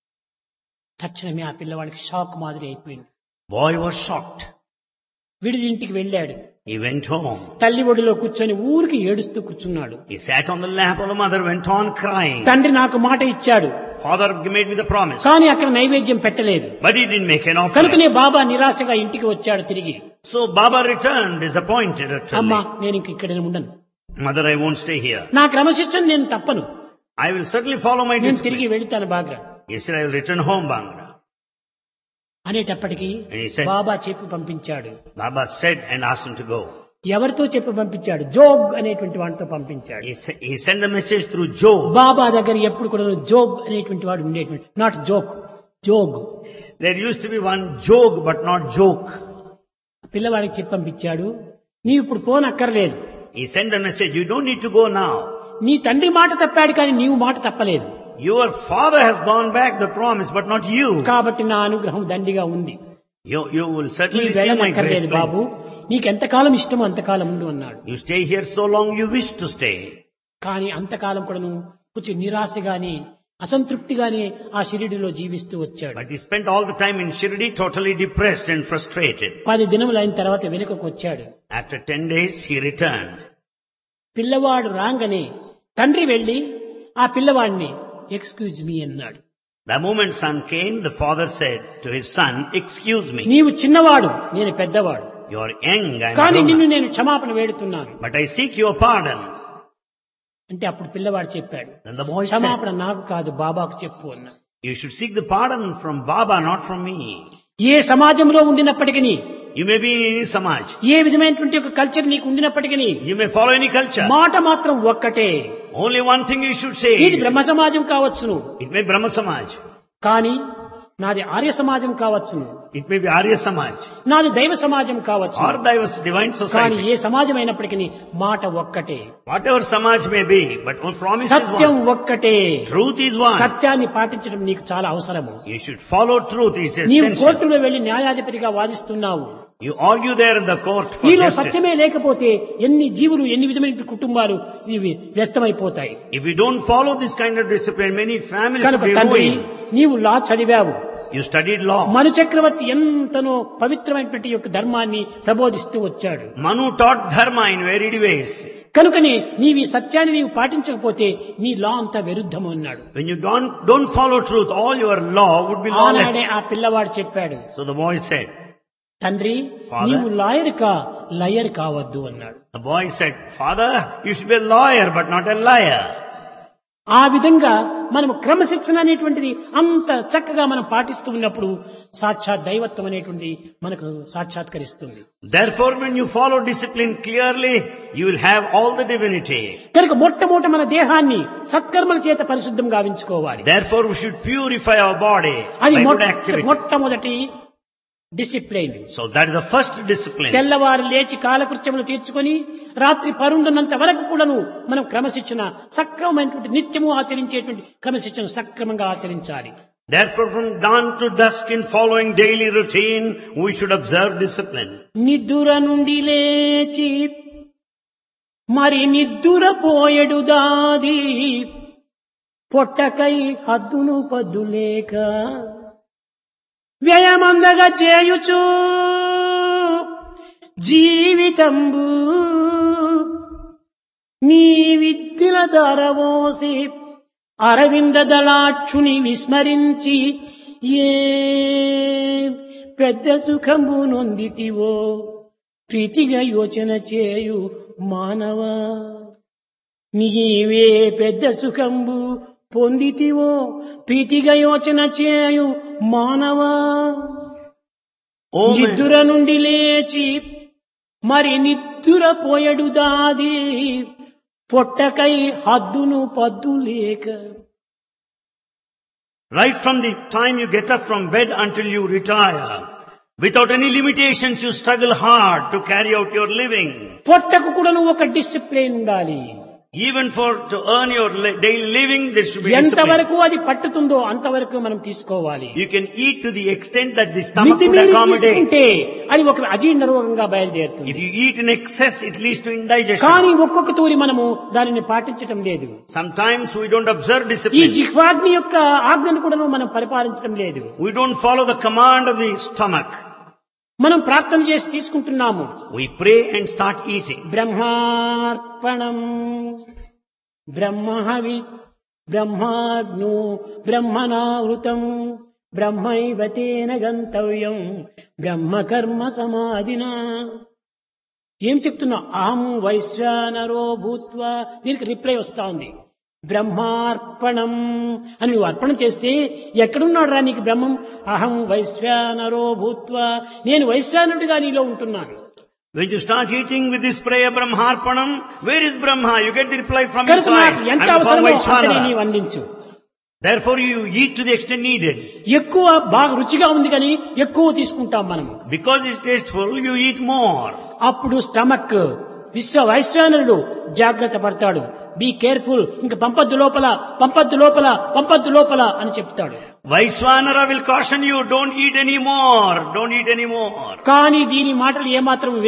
తక్షణమే ఆ పిల్లవాడికి షాక్ మాదిరి అయిపోయింది. Boy was shocked. విడిది ఇంటికి వెళ్ళాడు. He went home. తల్లి ఒడిలో కూర్చొని ఊరికి ఏడుస్తూ కూర్చున్నాడు. He sat on the lap of the mother, went on crying. తండ్రి నాకు మాట ఇచ్చాడు, Father made me the promise, కానీ అక్కడ నైవేద్యం పెట్టలేదు. but he didn't make an offering. కనుకనే బాబా నిరాశగా ఇంటికి వచ్చాడు తిరిగి. So Baba returned disappointed అమ్మా utterly. నేను ఇంక ఇక్కడ ఉండను, Mother, I won't stay here. నా క్రమశిక్షణ నేను తప్పను, I will certainly follow my నేను తిరిగి discipline. వెళ్తాను Bhakra He said, I will return home, Bangra. అనేటప్పటికీ And he said, బాబా చెప్పి పంపించాడు. Baba said and asked him to go. ఎవరితో చెప్పి పంపించాడు? జోగ్ అనేటువంటి వాడితో పంపించాడు. He, sa- he sent the message through Job. బాబా దగ్గర ఎప్పుడు కూడా జోగ్ అనేటువంటి వాడు ఉండేటువంటి, not joke, jog. There used to be one Jog, but not joke. పిల్లవాడికి చెప్పి పంపించాడు, నీవు ఇప్పుడు పోనక్కర్లేదు, He sent the message, you don't need to go now. నీ తండ్రి మాట తప్పాడు కానీ నీవు మాట తప్పలేదు, Your father has gone back the promise, but not you. కాబట్టి నా అనుగ్రహం దండిగా ఉంది, You, you will certainly నీవు see my grace. వెళ్ళనక్కర్లేదు బాబు, నీకెంతకాలం ఇష్టమో అంతకాలం ఉండు అన్నాడు. You stay here so long you wish to stay. కానీ అంతకాలం కూడా నువ్వు కొంచెం నిరాశగాని అసంతృప్తిగానే ఆ షిరిడిలో జీవిస్తూ వచ్చాడు. But he spent all the time in Shirdi totally depressed and frustrated. పది దినములు అయిన తర్వాత వెనుకకు వచ్చాడు. After ten days he returned. పిల్లవాడు రాగానే తండ్రి వెళ్లి ఆ పిల్లవాడిని ఎక్స్క్యూజ్ మీ అన్నాడు. The moment son came, the father said to his son, excuse me. నీవు చిన్నవాడు, నేను పెద్దవాడు. You are young, I am కానీ grown నిన్ను up. నేను క్షమాపణ వేడుతున్నాను. But I seek your pardon. అంటే అప్పుడు పిల్లవాడు చెప్పాడు, Then the boy said, క్షమాపణ నాకు కాదు బాబాకు చెప్పు అన్నాడు. you should seek the pardon from Baba, not from me. ఏ సమాజంలో ఉండినప్పటికీ, You may be in any samaj. ఏ విధమైనటువంటి ఒక కల్చర్ నీకు ఉండినప్పటికీ You may follow any culture. మాట మాత్రం ఒక్కటే. Only one thing you should say. ఇది బ్రహ్మ సమాజం కావచ్చును, It may be Brahma Samaj. కానీ నాది ఆర్య సమాజం కావచ్చును, It may be Arya Samaj. నాది దైవ సమాజం కావచ్చు. Or diverse divine కానీ society. ఏ సమాజం అయినప్పటికీ మాట ఒక్కటే, Whatever samaj may be, but one promise is Satyam one. ఒక్కటే. Truth is one. సత్యాన్ని పాటించడం నీకు చాలా అవసరము. You should follow truth. It's నీవు essential. కోర్టులో వెళ్లి న్యాయాధిపతిగా వాదిస్తున్నావు. You argue there in the court for నీలో justice. సత్యమే లేకపోతే ఎన్ని జీవులు ఎన్ని విధమైన కుటుంబాలు ఇవి వ్యస్తమైపోతాయి. If you don't follow this kind of discipline, many families will కనుక be తండ్రి, ruined. నీవు లా చదివావు. You studied law. మను చక్రవర్తి ఎంతనో పవిత్రమైనటువంటి యొక్క ధర్మాన్ని ప్రబోధిస్తూ వచ్చాడు. Manu taught dharma in varied ways. కనుకని నీవు ఈ సత్యాన్ని నీవు పాటించకపోతే నీ లా అంతా విరుద్ధము అన్నాడు. When you don't, don't follow truth, all your law would be lawless. ఆనాడే ఆ పిల్లవాడు చెప్పాడు, So the boy said, తండ్రి Father? నీవు లాయర్ కా లయర్ కావద్దు అన్నాడు. the boy said, Father, you should be a lawyer but not a liar. ఆ విధంగా మనము క్రమశిక్షణ అనేటువంటిది అంత చక్కగా మనం పాటిస్తూ ఉన్నప్పుడు సాక్షాత్ దైవత్వం అనేటువంటిది మనకు సాక్షాత్కరిస్తుంది. Therefore, when you follow discipline clearly, you will have all the divinity. కనుక మొట్టమొదట మన దేహాన్ని సత్కర్మల చేత పరిశుద్ధం గావించుకోవాలి. Therefore, we should purify our body అది by good మొట్ట- activity. మొట్టమొదటి discipline. So that is the first discipline. తెల్లవారు లేచి కాలకృత్యములు తీర్చుకొని రాత్రి పరుండున్నంత వరకు కూడాను మనం క్రమశిక్షణ సక్రమమైనటువంటి నిత్యము ఆచరించేటువంటి క్రమశిక్షణ సక్రమంగా ఆచరించాలి. Therefore, from dawn to dusk in following daily routine, we should observe discipline. నిద్దుర నుండి లేచి మరి నిద్దుర పోయడు దాది పొట్టకై హద్దును పద్దులేక వ్యయమందగా చేయుచు జీవితంబు నీ విద్యల ధరవోసి అరవింద దళాక్షుని విస్మరించి ఏ పెద్ద సుఖంబు నొందితివో ప్రీతిగా యోచన చేయు మానవా, నీవే పెద్ద సుఖంబు పొందితివో ప్రీతిగా యోచన చేయు మానవా. Oh, man. నిద్దుర నుండి లేచి మరి నిద్దుర పోయడు దాది పొట్టకై హద్దును పద్దు లేక. Right from the time you get up from bed until you retire, without any limitations, you struggle hard to carry out your living. పొట్టకు కూడా నువ్వు ఒక డిసిప్లిన్ ఉండాలి. Even for to earn your li- daily living, there should be discipline. ఎంతవరకు అది పట్టుతుందో అంతవరకు మనం తీసుకోవాలి. You can eat to the extent that the stomach మితి could మీరి accommodate. తీసుకుంటే అది ఒక అజీర్ణ రోగంగా బయలుదేరుతుంది. If you eat in excess, it leads to indigestion. కానీ ఒక్కొక్క తూరి మనము దానిని పాటించటం లేదు. Sometimes we don't observe ఈ discipline. జిహ్వాగ్ని యొక్క ఆజ్ఞను కూడా మనం పరిపాలించడం లేదు. We don't follow the command of the stomach. మనం ప్రార్థన చేసి తీసుకుంటున్నాము. We pray and start eating. బ్రహ్మార్పణం బ్రహ్మహవి బ్రహ్మాగ్నో బ్రహ్మణావృతం బ్రహ్మైవ తేన గంతవ్యం బ్రహ్మకర్మ సమాధినా. ఏం చెప్తున్నా? అహం వైశ్వానరో భూత్వా. దీనికి రిప్లై వస్తా ఉంది. బ్రహ్మార్పణం అని నువ్వు అర్పణ చేస్తే ఎక్కడున్నాడు రా నీకు బ్రహ్మం? అహం వైశ్వానరో భూత్వా, నేను వైశ్వానుడిగా నీలో ఉంటున్నాను. When you start eating with this prayer Brahmarpanam, where is Brahma? You get the reply from కనుక నాకు inside. ఎంత I'm called అవసరమో అంతనే నీవు Vaishwanara. అందించు. Therefore you eat to the extent needed. ఎక్కువ బాగా రుచిగా ఉంది కానీ ఎక్కువ తీసుకుంటాం మనం. Because it's tasteful, you eat more. అప్పుడు స్టమక్ విశ్వ వైశ్వానరుడు జాగ్రత్త పడతాడు. బీ కేర్ఫుల్, ఇంక పంపద్దు లోపల పంపద్దు లోపల పంపద్దు లోపల అని చెప్తాడు. Vaishwanara will caution you, don't eat any more, don't eat any more. కానీ దీని మాటలు ఏమాత్రం వినడు.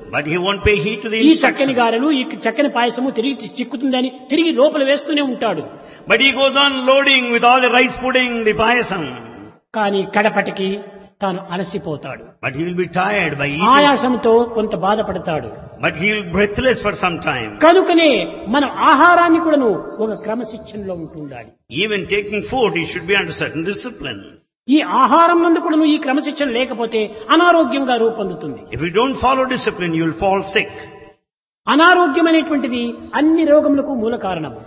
But he won't pay heed to the ఈ చక్కని instruction. గారెలు ఈ చక్కని పాయసము తిరిగి చిక్కుతుందని తిరిగి లోపల వేస్తూనే ఉంటాడు. But he goes on loading with all the rice pudding, the payasam. కానీ కడపటికి తాను అలసిపోతాడు. But he will be tired by eating. ఆయాసంతో కొంత బాధపడతాడు. But he will be breathless for some time. కనుకనే మనం ఆహారాన్ని కూడాను ఒక క్రమశిక్షణలో ఉంటుండాలి. Even taking food, he should be under certain discipline. ఈ ఆహారం నందు కూడాను ఈ క్రమశిక్షణ లేకపోతే అనారోగ్యంగా రూపొందుతుంది. If you don't follow discipline, you will fall sick. అనారోగ్యం అనేటువంటిది అన్ని రోగములకు మూల కారణము.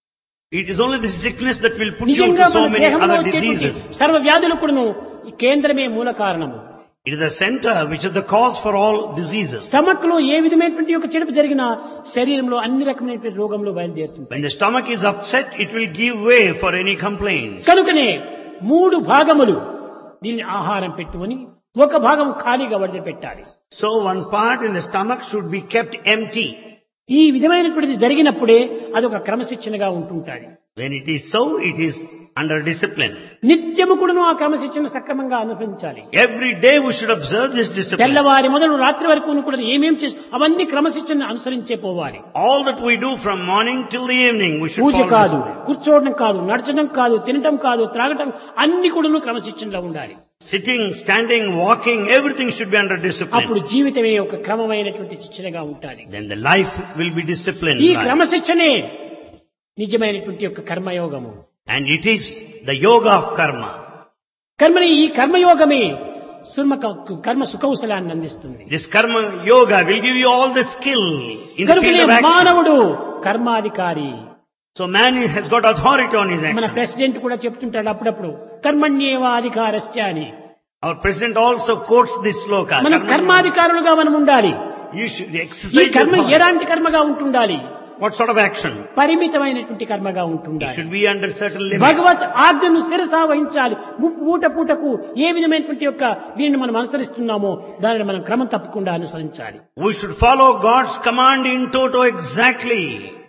It is only the sickness that will put you నిజంగా into so మన many దేహంలో other వచ్చేటువంటి diseases. సర్వ వ్యాధులకు కూడాను ఈ కేంద్రమే మూల కారణము. It is the center which is the cause for all diseases. Stomach లో ఏ విధమైనటువంటి ఒక చెడుపు జరిగినా శరీరంలో అన్ని రకమైనటువంటి రోగములు బయలుదేరుతుంటాయి. When the stomach is upset, it will give way for any complaint. కనుకనే మూడు భాగములు దీన్ని ఆహారం పెట్టుకొని ఒక భాగం ఖాళీగా వదిలిపెట్టాలి. So one part in the stomach should be kept empty. ఈ విధమైనటువంటిది జరిగినప్పుడే అదొక క్రమశిక్షణగా ఉంటుంటాది. When it is so, it is under discipline. నిత్యము కూడాను ఆ క్రమశిక్షణ సక్రమంగా అనుసరించాలి. Every day we should observe this discipline. తెల్లవారి మొదలు రాత్రి వరకు కూడా ఏమేం చేసి అవన్నీ క్రమశిక్షణ అనుసరించే పోవాలి. All that we do from morning till the evening, we should puja follow కాదు, discipline. కూర్చోవడం కాదు, నడచడం కాదు, తినటం కాదు, త్రాగటం అన్ని కూడాను క్రమశిక్షణలో ఉండాలి. Sitting, standing, walking, everything should be under discipline. అప్పుడు జీవితమే ఒక క్రమమైనటువంటి శిక్షణగా ఉండాలి. Then the life will be disciplined. ఈ life. క్రమశిక్షణే నిజమైనటువంటి యొక్క కర్మయోగము. And it is the yoga of karma. కర్మని ఈ కర్మయోగమే సుర్మ కర్మ సుకౌశలాన్ని అందిస్తుంది. This karma yoga will give you all the skill in the కనుకనే field of action. మానవుడు కర్మాధికారి. So man is, has got authority on his మన action. ప్రెసిడెంట్ కూడా చెప్తుంటాడు అప్పుడప్పుడు కర్మణ్యేవాధికారస్య అని. Our president also quotes this sloka. మనం Karma- కర్మాధికారులుగా మనం ఉండాలి. You should ఈ exercise your కర్మ authority. ఎలాంటి కర్మగా ఉంటుండాలి? What sort of action? పరిమితమైనటువంటి కర్మగా It ఉంటుండాలి. should be under certain limits. భగవత్ ఆజ్ఞను శిరసా వహించాలి. ము- పూట పూటకు ఏ విధమైనటువంటి యొక్క దీనిని మనం అనుసరిస్తున్నామో దానిని మనం క్రమం తప్పకుండా అనుసరించాలి. We should follow God's command in toto exactly.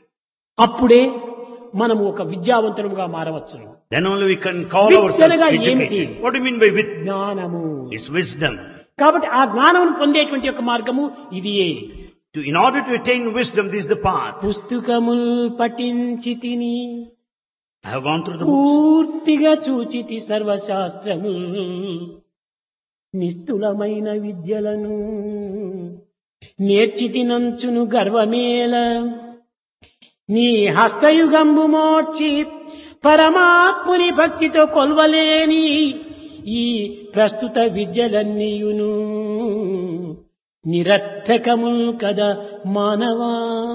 అప్పుడే మనము ఒక విద్యావంతులుగా మారవచ్చును. Then only we can call ourselves విద్యనగా ఏమిటి? educated. What do you mean by with? జ్ఞానము. It's wisdom. కాబట్టి ఆ జ్ఞానమును పొందేటువంటి యొక్క మార్గము ఇదియే. To, in order to attain wisdom, this is the path. పుస్తకముల్ పఠించి తిని I have gone through the books. పూర్తిగా చూచితి సర్వశాస్త్రము నిస్తులమైన విద్యలను నేర్చితినంచును గర్వమేల నీ హస్తయుగంబు మోర్చి పరమాత్ముని భక్తితో కొల్వలేని ఈ ప్రస్తుత విద్యలన్నీయును నిరర్థకముల్ కదా మానవా.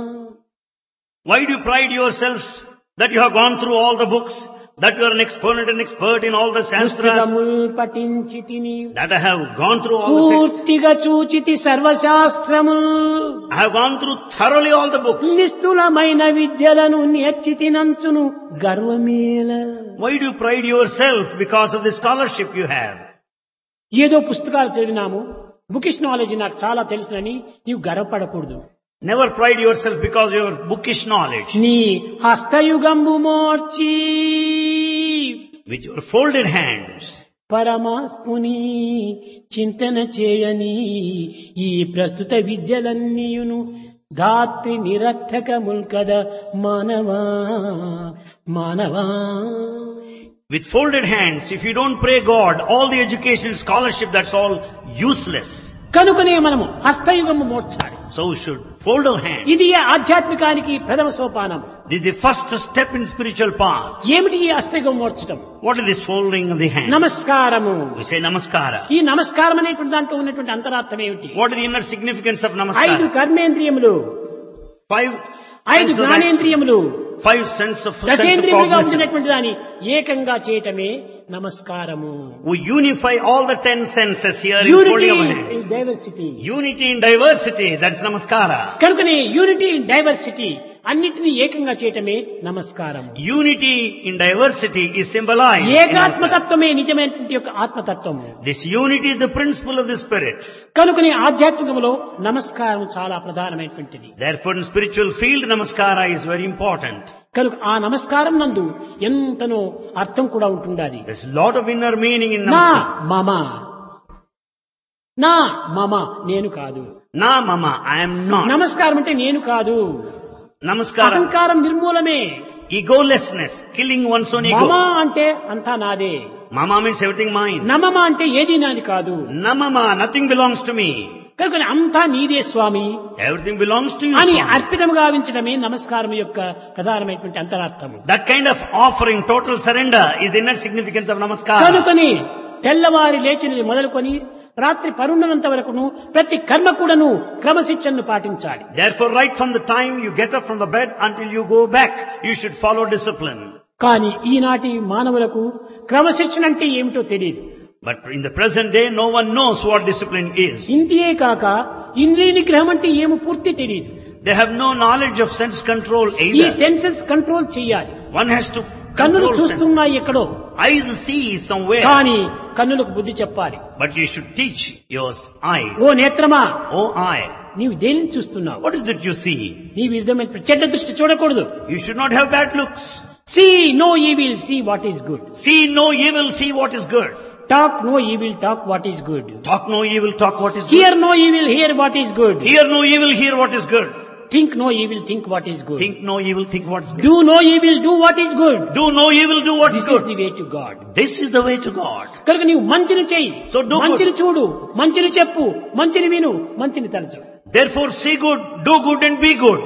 Why do you pride yourselves that you have gone through all the books, that you are an exponent and expert in all the shastras, పుస్తకముల్ పఠించి తిని that I have gone through all the texts? పూర్తిగా చూచితి సర్వశాస్త్రము I have gone through thoroughly all the books. నిస్తులమైన విద్యలను నేర్చితినంచును గర్వమేల. Why do you pride yourself because of the scholarship you have? ఏదో పుస్తకాలు చదివినాము, bookish knowledge నాకు చాలా తెలుసునని నీవు గర్వపడకూడదు. Never pride yourself because of your bookish knowledge. నీ హస్తయుగంబు మోర్చి With your folded hands, పరమాత్ముని చింతన చేయని ఈ ప్రస్తుత విద్యలన్నీయును ధాత్రి నిరర్థకముల్ కదా మానవా మానవా. with folded hands, if you don't pray God, all the education, scholarship, that's all useless. కనుకనే మనము హస్తయుగము మోర్చాలి. So we should fold our hands. ఇది ఆధ్యాత్మికానికి ప్రథమ సోపానం. This is the first step in spiritual path. ఏమిటి ఈ హస్తయుగం మోర్చడం? What is this folding of the hands? నమస్కారము. We say namaskara. ఈ నమస్కారం అనేటువంటి దాంట్లో ఉన్నటువంటి అంతరార్థం ఏమిటి? What is the inner significance of ఐదు namaskara? కర్మేంద్రియములు, Five ఐదు sense of జ్ఞానేంద్రియములు, action. Five sense of, sense of దశేంద్రియములుగా cognizance. ఉండినటువంటి దాన్ని ఏకంగా చేయటమే నమస్కారము. We unify all the ten senses here in unity folding our in hands. Diversity. Unity in diversity, that's namaskara. కనుకనే unity in diversity అన్నిటినీ ఏకంగా చేయటమే నమస్కారము. Unity in diversity is symbolized in namaskara. ఏకాత్మతత్వమే నిజమైనటువంటి యొక్క ఆత్మతత్వము. This unity is the principle of the spirit. కనుకనే ఆధ్యాత్మికములో నమస్కారం చాలా ప్రధానమైనటువంటిది. Therefore in spiritual field, namaskara is very important. కనుక ఆ నమస్కారం నందు ఎంతనో అర్థం కూడా ఉంటుండాలి. There's a lot of inner meaning in నా namaskara. మమ, నా మమ నేను కాదు, Na mama, I am not. నమస్కారం అంటే నేను కాదు. Namaskara. అహంకారం నిర్మూలమే. Egolessness, killing one's own మమ ego. అంటే అంతా నాదే. Mama means everything mine. నమమ అంటే ఏది నాది కాదు. Namama, nothing belongs to me. కనుక అంతా నీదే స్వామి Everything belongs to you. అని Swami. అర్పితముగా గావించడమే నమస్కారం యొక్క ప్రధానమైనటువంటి అంతరార్థము. That kind of offering, total surrender, is the inner significance of namaskara. కనుకని తెల్లవారి లేచినది మొదలుకొని రాత్రి పరుండనంత వరకును ప్రతి కర్మ కూడాను క్రమశిక్షణను పాటించాలి. Therefore, right from the time you get up from the bed until you go back, you should follow discipline. కానీ ఈనాటి మానవులకు క్రమశిక్షణ అంటే ఏమిటో తెలియదు. But in the present day, no one knows what discipline is. ఇంతియే కాక ఇంద్రియ నిగ్రహం అంటే ఏమో పూర్తి తెలియదు. They have no knowledge of sense control ఈ either. సెన్సెస్ కంట్రోల్ చేయాలి. One has to కన్నులు control sense. చూస్తున్నాయి ఎక్కడో, Eyes see somewhere, కానీ కన్నులకు బుద్ధి చెప్పాలి. but you should teach your eyes. Oh నేత్రమా, Oh eye, నీవు దేనిని చూస్తున్నావు? what is that you see? నీ విధమైన చెడ్డ దృష్టి చూడకూడదు. You should not have bad looks. See no evil, see what is good. See no evil, see what is good. Talk no evil, talk what is good. Talk no evil, talk what is good. Hear no evil, hear what is good. Hear no evil, hear what is good. Think no evil, think what is good. Think no evil, think what is good. Do no evil, do what is good. Do no evil, do what is this is good. The way to God. This is the way to God. కనుక నీవు మంచిని చెయ్యి, So do మంచిని good. చూడు, మంచిని చెప్పు, మంచిని విను, మంచిని తలచు. Therefore say good, do good and be good.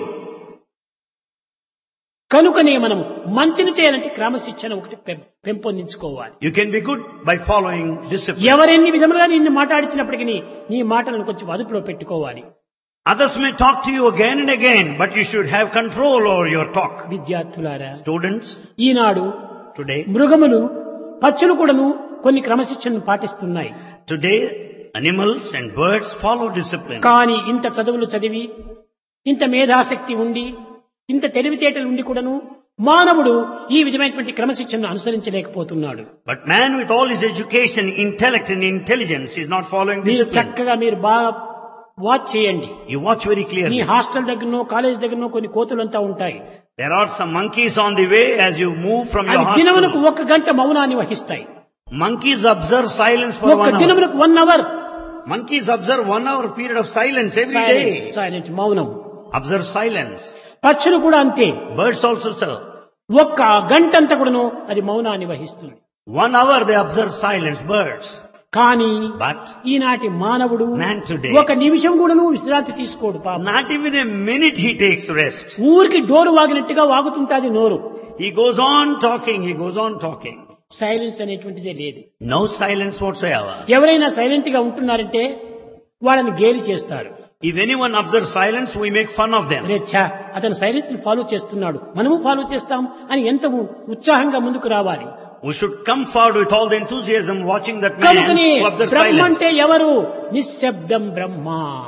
కనుకనే మనం మంచిని చేయాలంటే క్రమశిక్షణ ఒకటి పెం- పెంపొందించుకోవాలి. You can be good by following discipline. ఎవరెన్ని విధములుగా నిన్ను మాట్లాడించినప్పటికీ నీ మాటలను కొంచెం అదుపులో పెట్టుకోవాలి. Others may talk to you again and again, but you should have control over your talk. విద్యార్థులారా, Students, ఈనాడు today, మృగములు పక్షులు కూడాను కొన్ని క్రమశిక్షణను పాటిస్తున్నాయి. today animals and birds follow discipline. కానీ ఇంత చదువులు చదివి, ఇంత మేధాశక్తి ఉండి, ఇంత తెలివితేటలు ఉండి కూడాను మానవుడు ఈ విధమైనటువంటి క్రమశిక్షణను అనుసరించలేకపోతున్నాడు. But man with all his education, intellect and intelligence is not following మీరు discipline. చక్కగా మీరు బాగా వాచ్ చేయండి. You watch very మీ clearly. హాస్టల్ దగ్గరనో కాలేజ్ దగ్గరనో కొన్ని కోతులంతా ఉంటాయి. There are some monkeys on the way as you move from your అవి దినమునకు hostel. ఒక్క గంట మౌనాన్ని వహిస్తాయి. Monkeys observe silence for ఒక్క one hour. దినమునకు one hour Monkeys observe one hour period of silence every day. Silent మౌనం. Observe silence. పక్షులు కూడా అంతే, Birds also serve. ఒక్క గంట అంతా కూడాను అది మౌనాన్ని వహిస్తుంది. One hour they observe silence, birds. కానీ But ఈనాటి మానవుడు man today, ఒక నిమిషం కూడాను విశ్రాంతి తీసుకోడు పాపం. not even a minute he takes rest. ఊరికి డోరు వాగినట్టుగా వాగుతుంటాది నోరు. He goes on talking, he goes on talking. Silence అనేటువంటిదే లేదు. No silence whatsoever. ఎవరైనా సైలెంట్ గా ఉంటున్నారంటే వాళ్ళని గేలి చేస్తారు. If anyone observes silence, we make fun of them. అరే ఛా, అతను సైలెన్స్ ని ఫాలో చేస్తున్నాడు, మనము ఫాలో చేస్తాం అని ఎంత ఉత్సాహంగా ముందుకు రావాలి. We should come forward with all the enthusiasm watching that man కనుకనే who observes బ్రహ్మ silence. అంటే ఎవరు? నిశ్శబ్దం Brahma.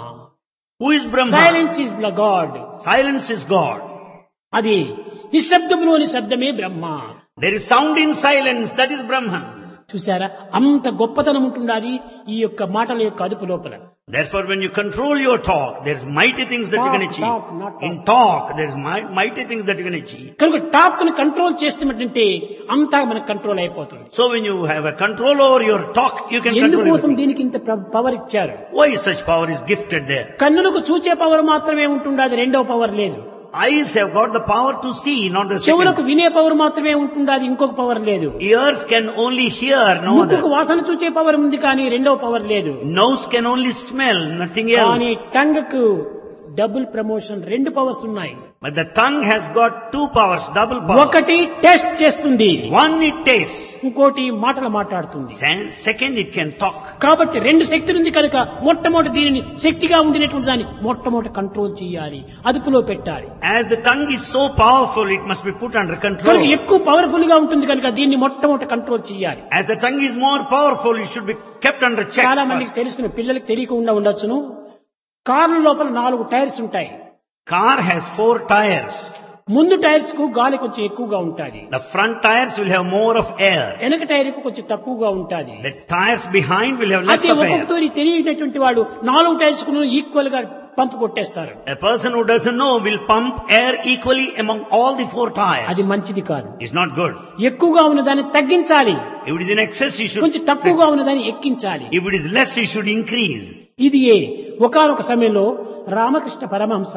Who is Brahma? Silence is the God. Silence is God. అది నిశ్శబ్దంలోని శబ్దమే బ్రహ్మ. There is sound in silence, that is Brahman. చూసారా, అంత గొప్పతనం ఉంటుండాలి ఈ యొక్క మాటల యొక్క అదుపు లోపల. Therefore, when you control your talk, there's mighty things that you can Talk, achieve. talk, not talk. In talk, there's mi- mighty things that you can achieve. కనుక టాక్ ని కంట్రోల్ చేస్తున్నట్టుంటే అంతా మనకు కంట్రోల్ అయిపోతుంది. So when you have a control over your talk, you can control ఎందుకోసం everything. దీనికి ఇంత power ఇచ్చారు? Why such power is gifted there? కన్నులకు చూచే పవర్ మాత్రమే ఉంటుండాది, రెండో పవర్ లేదు. Eyes have got the power to see, not the చెవులకు second. వినే పవర్ మాత్రమే ఉంటుండాది, ఇంకొక పవర్ లేదు. Ears can only hear, no ముక్కుకు other. వాసన చూచే పవర్ ఉంది కానీ రెండో పవర్ లేదు. Nose can only smell, nothing కానీ else. టంగ్ కు డబుల్ ప్రమోషన్, రెండు పవర్స్ ఉన్నాయి. But the tongue has got two powers, double power. ఒకటి టెస్ట్ చేస్తుంది, One it tastes, ఇంకోటి మాటలు మాట్లాడుతుంది. and second it can talk. కాబట్టి రెండు శక్తులు ఉంది కనుక మొట్టమొదటి దీనిని శక్తిగా ఉండినటువంటి దాన్ని మొట్టమొదటి కంట్రోల్ చేయాలి, అదుపులో పెట్టాలి. As the tongue is so powerful, it must be put under control. కనుక ఎక్కువ పవర్ఫుల్ గా ఉంటుంది కనుక దీన్ని మొట్టమొదటి కంట్రోల్ చేయాలి. As the tongue is more powerful, it should be kept under check. చాలా first. మందికి తెలుసుకున్న పిల్లలకి తెలియకుండా ఉండొచ్చును. కార్ల లోపల నాలుగు టైర్స్ ఉంటాయి. Car has four tires. ముందు టైర్స్ కు గాలి కొంచెం ఎక్కువగా ఉంటుంది, The front tires will have more of air. వెనక టైర్ కు కొంచెం తక్కువగా ఉంటుంది. The tires behind will have less అది of air. ఒక్కొక్కతో తెలియనటువంటి వాడు నాలుగు టైర్స్ కు ఈక్వల్ గా పంపు కొట్టేస్తారు. A person who doesn't know will pump air equally among all the four tires. అది మంచిది కాదు. It's not good. ఎక్కువగా ఉన్న దాన్ని తగ్గించాలి, If it is in excess, you should. కొంచెం తక్కువగా ఉన్న దాన్ని ఎక్కించాలి. If it is less, you should increase. ఇది ఏ ఒకానొక సమయంలో రామకృష్ణ పరమహంస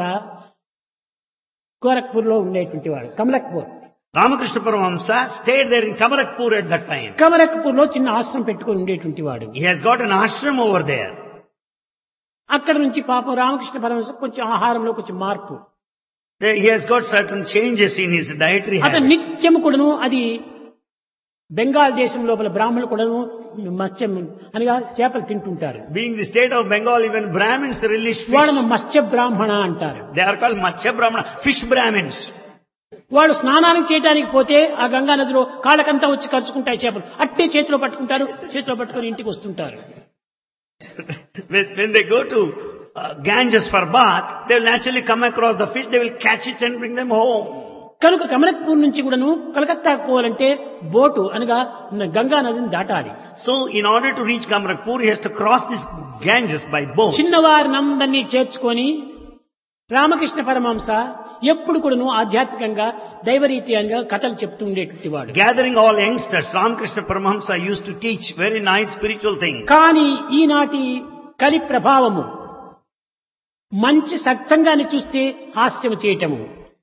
గోరఖ్పూర్ లో ఉండేటువంటి వాడు. కమలక్పూర్ Ramakrishna Paramahamsa stayed there in Kamarakpur at that time. కమలక్పూర్ లో చిన్న ఆశ్రమం పెట్టుకుని ఉండేటువంటి వాడు. He has got an ashram over there. అక్కడ నుంచి పాపం రామకృష్ణ పరమహంస కొంచెం ఆహారంలో కొంచెం మార్పు. There he has got certain changes in his dietary అతను habits. నిత్యము కూడాను అది బెంగాల్ దేశం లోపల బ్రాహ్మణులు కూడాను మత్స్యం అనగా చేపలు తింటుంటారు. Being the state of Bengal, even Brahmins relish వాళ్ళను fish. మత్స్య బ్రాహ్మణ అంటారు. They are called Matsya Brahmana, fish Brahmins. వాళ్ళు స్నానానికి చేయడానికి పోతే ఆ గంగా నదిలో కాళ్ళకంతా వచ్చి ఖర్చుకుంటాయి చేపలు. అట్టే చేతిలో పట్టుకుంటారు, చేతిలో పట్టుకొని ఇంటికి వస్తుంటారు. When when they go to uh, Ganges for bath, they will naturally come across the fish, they will catch it and bring them home. కనుక కమలక్పూర్ నుంచి కూడాను కలకత్తాకు పోవాలంటే బోటు అనగా గంగా నదిని దాటాలి. So in order to reach Kamarakpur, he has to cross this Ganges by boat. చిన్నవారినందరినీ చేర్చుకొని రామకృష్ణ పరమహంస ఎప్పుడు కూడాను ఆధ్యాత్మికంగా దైవరీత్యంగా కథలు చెప్తూ ఉండేటువంటి వాడు. Gathering all youngsters, Ramakrishna Paramahamsa used to teach very nice spiritual things. కానీ ఈనాటి కలి ప్రభావము మంచి సత్సంగాన్ని చూస్తే హాస్యం చేయటము.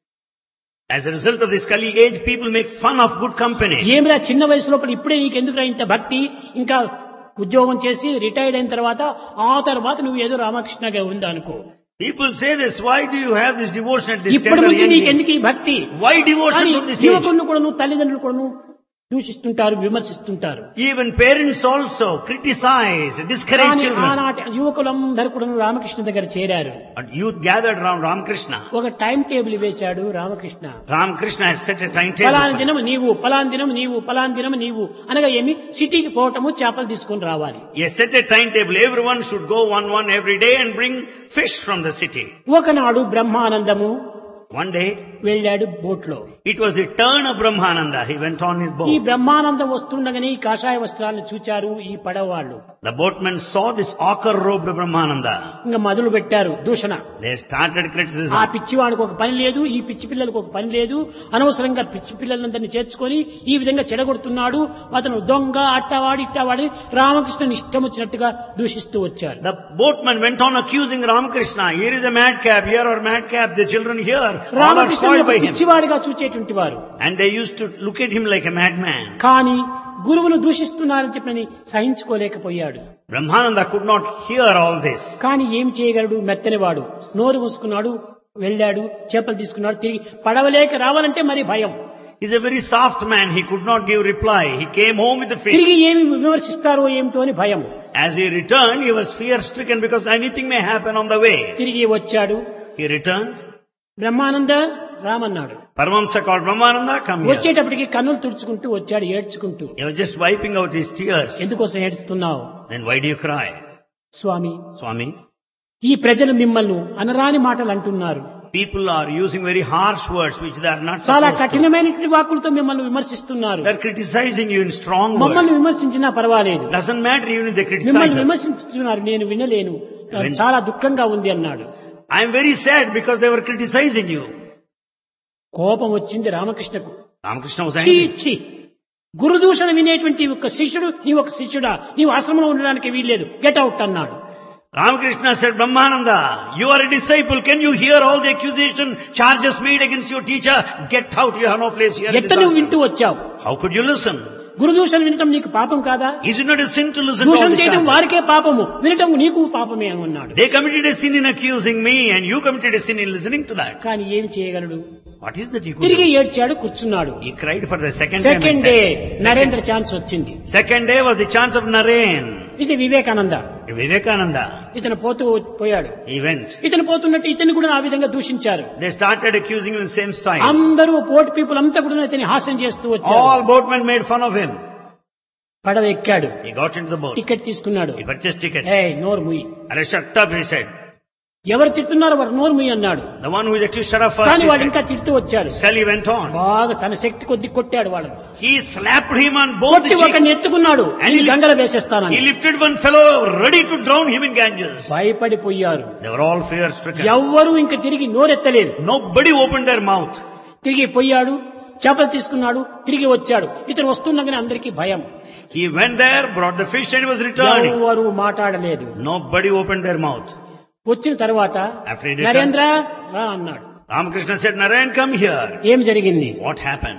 As a result of this Kali age, people make fun of good company. ఏమిరా చిన్న వయసు లోపల ఇప్పుడే నీకు ఎందుకురా ఇంత భక్తి, ఇంకా ఉద్యోగం చేసి రిటైర్డ్ అయిన తర్వాత ఆ తర్వాత నువ్వు ఏదో రామకృష్ణగా ఉందా అనుకో. People say this, why do you have this devotion at this ఇప్పటి tender నుంచి young నీకు age? ఎందుకు ఈ భక్తి? Why devotion కానీ at this age? యువకులను కూడాను తల్లిదండ్రులు కూడాను దూషిస్తుంటారు, విమర్శిస్తుంటారు. Even parents also criticize, discourage కానీ children. ఆనాటి యువకులందరూ కూడా రామకృష్ణ దగ్గర చేరారు. And youth gathered around Ramakrishna. ఒక టైం టేబుల్ వేశాడు Ramakrishna. Ramakrishna has set a timetable. పలానా for దినం నీవు, పలానా దినం నీవు, పలానా దినం నీవు అనగా ఏమి సిటీకి పోవటము, చేపలు తీసుకొని రావాలి. He has set a timetable. Everyone should go one one every day and bring fish from the city. ఒకనాడు బ్రహ్మానందము One day, వెళ్ళాడు బోట్ లో. it was the turn of Brahmananda. He went on his ఈ boat. Brahmanandam వస్తుండగానే ఈ కాషాయ వస్త్రాలను చూచారు ఈ పడవ వాళ్ళు. The boatmen saw this ochre-robed Brahmananda. ఇంకా మొదలు పెట్టారు దూషణ. They started ఆ criticism. పిచ్చివాడికి ఒక పని లేదు, ఈ పిచ్చి పిల్లలకు ఒక పని లేదు, అనవసరంగా పిచ్చి పిల్లలందరినీ చేర్చుకొని ఈ విధంగా చెడగొడుతున్నాడు, అతను దొంగ, అట్టవాడి ఇట్టవాడి రామకృష్ణని ఇష్టం వచ్చినట్టుగా దూషిస్తూ వచ్చారు. The boatmen went on accusing Ramakrishna. Here is a madcap, here are madcap, the children here. All are రామకృష్ణుని spoiled ఒక by him. పిచ్చివాడిగా చూచేటువంటి వారు. And they used to look at him like a madman. కానీ గురువును దూషిస్తున్నారని చెప్పని సహించుకోలేకపోయాడు. Brahmananda could not hear all this. కానీ ఏం చేయగలడు, మెత్తనివాడు. నోరు మూసుకున్నాడు, వెళ్ళాడు, చేపలు తీసుకున్నాడు, తిరిగి పడవలేక రావాలంటే మరి భయం. He's a very soft man. He could not give reply. He came home with the fish. తిరిగి ఏమి విమర్శిస్తారో ఏమిటో అని భయం. As he returned, he was fear stricken because anything may happen on the way. తిరిగి వచ్చాడు. He returned. Brahmananda రామన్నాడు. Paramahamsa called Brahmananda, come here. వచ్చేటప్పటికి కన్నులు తుడుచుకుంటూ వచ్చాడు, ఏడ్చుకుంటూ. He was just wiping out his tears. ఎందుకోసం ఏడుస్తున్నావు? Then why do you cry? Swamy, Swami, ఈ ప్రజలు మిమ్మల్ని అనరాని మాటలు అంటున్నారు. people are using very harsh words which they are not చాలా supposed to. కఠినమైనటువంటి వాక్కులతో మిమ్మల్ని విమర్శిస్తున్నారు. They are criticizing you in strong మమ్మల్ని words. విమర్శించినా పర్వాలేదు, Doesn't matter even if they మిమ్మల్ని criticize us. విమర్శిస్తున్నారు, నేను వినలేను, When- చాలా దుఃఖంగా ఉంది అన్నాడు. I am very sad because they were criticizing you. కోపం వచ్చింది రామకృష్ణకు. Ramakrishna was ఛీ angry. ఛీ, గురుదూషణ వినేటువంటి ఒక శిష్యుడు నీ ఒక శిష్యుడా, నీవు ఆశ్రమంలో ఉండడానికి వీల్లేదు, గెట్ అవుట్ అన్నాడు. Ramakrishna said, Brahmananda, you are a disciple. Can you hear all the accusation, charges made against your teacher? Get out. You have no place here. in ఎట్ట this నువ్వు ashram." వింటూ వచ్చావు? How could you listen? గురుదూషణ వినటం నీకు పాపం కాదా? Is it not a sin to listen to all దూషణ the చేయడం charges? వారికే పాపము, వినటం నీకు పాపమే అని అన్నాడు. They committed a sin in accusing me and you committed a sin in listening to that. కానీ ఏమి చేయగలడు? What is that you could తిరిగి do? ఏడ్చాడు, కూర్చున్నాడు. He cried for the second time. and second day said- Narendra chance వచ్చింది. Second day was the chance of Naren. ఇది Vivekananda. Vivekananda. ఇతను పోతూ పోయాడు. He went. ఇతను పోతున్నట్టు ఇతన్ని కూడా ఆ విధంగా దూషించారు. They started accusing him in the same style. అందరూ పోర్ట్ పీపుల్ అంతా కూడా ఇతని హాస్యం చేస్తూ వచ్చారు. All boatmen made fun of him. పడవ ఎక్కాడు, He got into the boat. Ticket తీసుకున్నాడు. He purchased ticket. ఏ నోరు ముయ్యి, And shut up, he said. ఎవరు తిట్టున్నారో వారు నోరు ముయ్యి అన్నాడు. The one who is accused shut up first. కానీ He వాడు said. ఇంకా తిడుతూ వచ్చాడు. Still he went on. బాగా తన శక్తి కొద్ది కొట్టాడు వాళ్ళని. He slapped him on both the కొట్టి ఒకరిని cheeks. ఎత్తుకున్నాడు, And ఈ he- గంగలో He వేసేస్తానని. lifted one fellow ready to drown him in Ganges. భయపడిపోయారు. They were all fear stricken. ఎవ్వరూ ఇంక తిరిగి నోరెత్తలేదు. Nobody opened their mouth. తిరిగి పోయాడు, చేపలు తీసుకున్నాడు, తిరిగి వచ్చాడు. ఇతను వస్తుండగానే అందరికీ భయం. He went there, brought the fish and was returning. ఎవరు మాట్లాడలేదు. Nobody opened their mouth. వచ్చిన తర్వాత After he returned, నరేంద్ర రా అన్నాడు. Ramakrishna said, Narayan, come here. ఏం జరిగింది? What happened?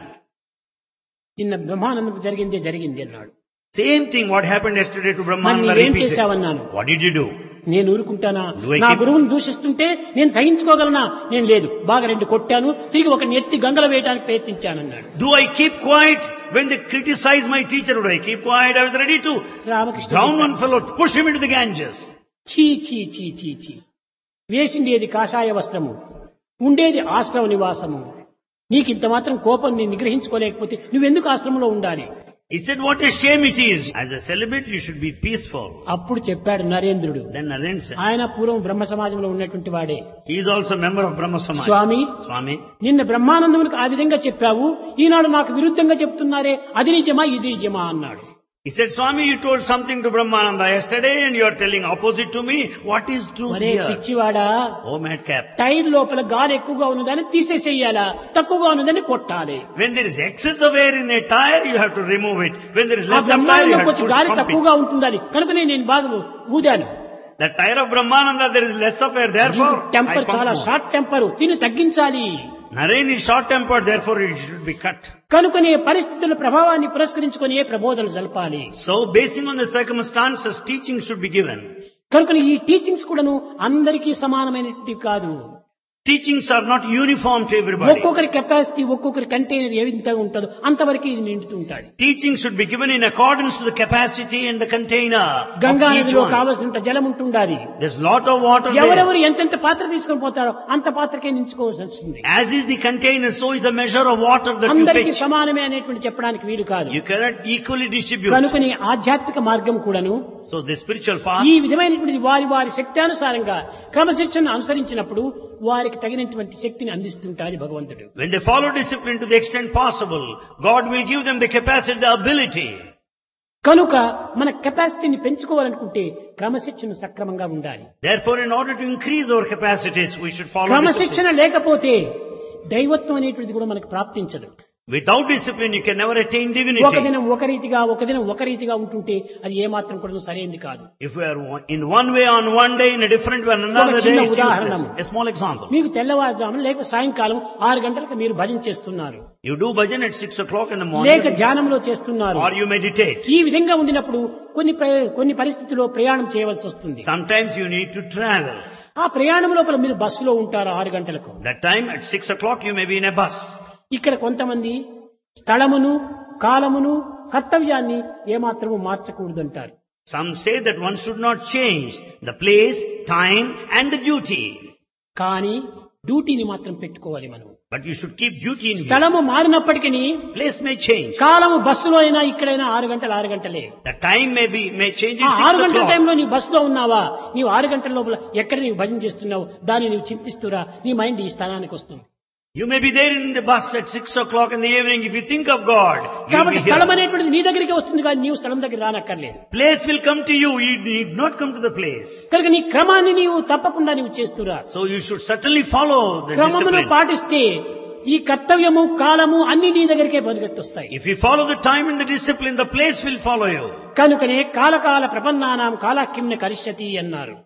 నిన్న బ్రహ్మానందం జరిగిందే జరిగింది అన్నాడు. Same thing what happened yesterday to మరి Brahmananda నువ్వేం repeated. చేశావన్నాను. What did you do? నేను ఊరుకుంటానా? Do I నా keep- గురువుని దూషిస్తుంటే నేను సహించుకోగలనా? నేను లేదు. బాగా రెండు కొట్టాను, తిరిగి ఒక ఎత్తి గంగలో వేయడానికి ప్రయత్నించానన్నాడు. Do I keep quiet when they criticize my teacher? Do I keep quiet? I was ready to Ramakrishna drown one fellow, push him into the Ganges. చీ చీ చీ చీ చీ వేసిండేది కాషాయ వస్త్రము, ఉండేది ఆశ్రమ నివాసము. నీకు ఇంత మాత్రం కోపం నీ నిగ్రహించుకోలేకపోతే నువ్వెందుకు ఆశ్రమంలో ఉండాలి? He said, what a shame it is. As a celibate, you should be peaceful. అప్పుడు చెప్పాడు నరేంద్రుడు. Then Naren said, ఆయన పూర్వం బ్రహ్మ సమాజంలో ఉన్నటువంటి వాడే. he is also a member of Brahma Samaj. Swamy, Swami, నిన్న బ్రహ్మానందమునికి ఆ విధంగా చెప్పావు, ఈనాడు నాకు విరుద్ధంగా చెప్తున్నారే, అది నిజమా ఇది నిజమా అన్నాడు. he said, Swami, you told something to Brahmananda yesterday and you are telling opposite to me. What is true మరే here? పిచ్చివాడా, Oh madcap. టైర్ లోపల గాలి ఎక్కువగా ఉన్నదాన్ని తీసేసేయాలా, తక్కువగా ఉన్నదాన్ని కొట్టాలి. When there is excess of air in a tire, you have to remove it. When there is ఆ less of tire, you బ్రహ్మాండంలోకి have వచ్చి to గాలి pump it. తక్కువగా ఉంటుందని కనుకనే నేను బాగా ఊదాను. The tire of Brahmananda, there is less of air, therefore I temper pump చాలా more. షార్ట్ టెంపర్, దీన్ని తగ్గించాలి. Naren is short-tempered, therefore it should be cut. కనుకనే పరిస్థితుల ప్రభావాన్ని పురస్కరించుకొని ఏ ప్రబోధనలు జరపాలి. So, basing on the circumstances, teaching should be given. కనుక ఈ టీచింగ్స్ కూడాను అందరికీ సమానమైనవి కాదు. Teachings are not uniform to everybody. ఒక్కొక్కరి కెపాసిటీ, ఒక్కొక్కరి కంటైనర్ ఏ విధంగా ఉంటుందో అంతవరకు ఇది నిండుతూ ఉంటాడు. Teaching should be given in accordance to the capacity and the container Ganga of each నదిలో one. కావలసినంత జలం ఉంటుండాలి. There's lot of water there. ఎవరెవరు ఎంతెంత పాత్ర తీసుకొని పోతారో అంత పాత్రకే నించుకోవాల్సి వస్తుంది. As is the container, so is the measure of water that you అందరికీ fetch. సమానమే అనేటువంటి చెప్పడానికి వీలు కాదు. You cannot equally distribute. కనుకని ఆధ్యాత్మిక మార్గం కూడాను So the spiritual path, ఈ విధమైనటువంటి వారి వారి శక్త్యానుసారంగా క్రమశిక్షణ అనుసరించినప్పుడు వారికి తగినటువంటి శక్తిని అందిస్తుంటారు భగవంతుడు. when they follow discipline to the extent possible, God will give them the capacity, the ability. కనుక మన కెపాసిటీని పెంచుకోవాలనుకుంటే క్రమశిక్షణ సక్రమంగా ఉండాలి. Therefore, in order to increase our capacities, we should follow క్రమశిక్షణ discipline. లేకపోతే దైవత్వం అనేటువంటిది కూడా మనకు ప్రాప్తించదు. Without discipline, you can never attain ఒక divinity. దినం ఒక రీతిగా ఒక దినం ఒక రీతిగా ఉంటుంటే అది ఏమాత్రం కూడా సరైనది కాదు. If we are one- in one way on one day, in a different way on another ఒక day, చిన్న it's ఉదాహరణ. useless. A small example. మీకు తెల్లవారుజామున లేక సాయంకాలం ఆరు గంటలకు మీరు భజన చేస్తున్నారు, You do bhajan at six o'clock in the లేక morning, ధ్యానంలో చేస్తున్నారు. or you meditate. ఈ విధంగా ఉండినప్పుడు కొన్ని ప్ర- కొన్ని పరిస్థితుల్లో ప్రయాణం చేయవలసి వస్తుంది. Sometimes you need to travel. ఆ ప్రయాణం లోపల మీరు బస్సులో ఉంటారు ఆరు గంటలకు. That time at six o'clock you may be in a bus. ఇక్కడ కొంతమంది స్థలమును కాలమును కర్తవ్యాన్ని ఏమాత్రము మార్చకూడదంటారు. Some say that one should not change the place, time and the duty. కానీ డ్యూటీని మాత్రం పెట్టుకోవాలి మనం. But you should keep duty in view. స్థలము మారినప్పటికీ Place may change. కాలము బస్సులో అయినా ఇక్కడైనా ఆరు గంటలు ఆరు గంటలే. The time may be, may change ఆ in ఆరు six గంటల o'clock. టైంలో నీ బస్సులో ఉన్నావా, నీవు ఆరు గంటల లోపల ఎక్కడ నీవు భజన చేస్తున్నావు దాన్ని నీవు చింతిస్తురా, నీ మైండ్ ఈ స్థానానికి వస్తుంది. You may be there in the bus at six o'clock in the evening. If you think of God, you will కాబట్టి be స్థలం here. అనేటువంటిది నీ దగ్గరికి వస్తుంది కానీ నీవు స్థలం దగ్గర రానక్కర్లేదు. Place will come to you. You need not come to the place. కనుక నీ క్రమాన్ని నీవు తప్పకుండా నీవు చేస్తురా. So you should certainly follow the క్రమమును discipline. పాటిస్తే ఈ కర్తవ్యము కాలము అన్ని నీ దగ్గరికే బతికెత్తొస్తాయి. If you follow the time and the discipline, the place will follow you. కనుకనే కాలకాల ప్రపన్నానాం కాలాకిమ్న కరిష్యతి అన్నారు.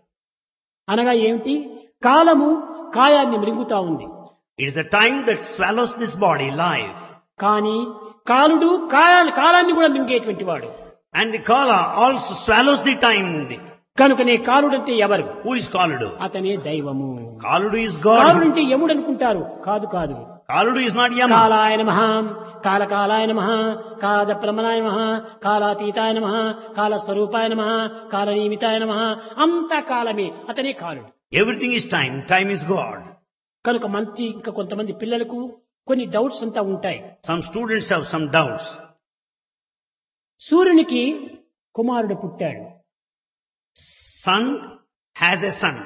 అనగా ఏమిటి? కాలము కాయాన్ని మృంగుతా ఉంది, It is the time that swallows this body, life. కానీ కాలుడు కాయా- కాలాన్ని కూడా మింగేటువంటి వాడు. And the Kala also swallows the time. కనుకనే కాలుడంటే ఎవరు? Who is Kaludu? అతనే దైవము. Kaludu is God. కాలుడంటే యముడు అనుకుంటారు, కాదు కాదు. Kaludu is not Yama. కాలాయ నమః, కాలకాలాయ నమః, కాలప్రమణాయ నమః, కాలాతీతాయ నమః, కాలస్వరూపాయ నమః, కాలనియమితాయ నమః. అంతా కాలమే, అతనే కాలుడు. Everything is time. Time is God. కనుక మంచి ఇంకా కొంతమంది పిల్లలకు కొన్ని డౌట్స్ అంతా ఉంటాయి. Some students have some doubts. సూర్యునికి కుమారుడు పుట్టాడు, Sun has a son.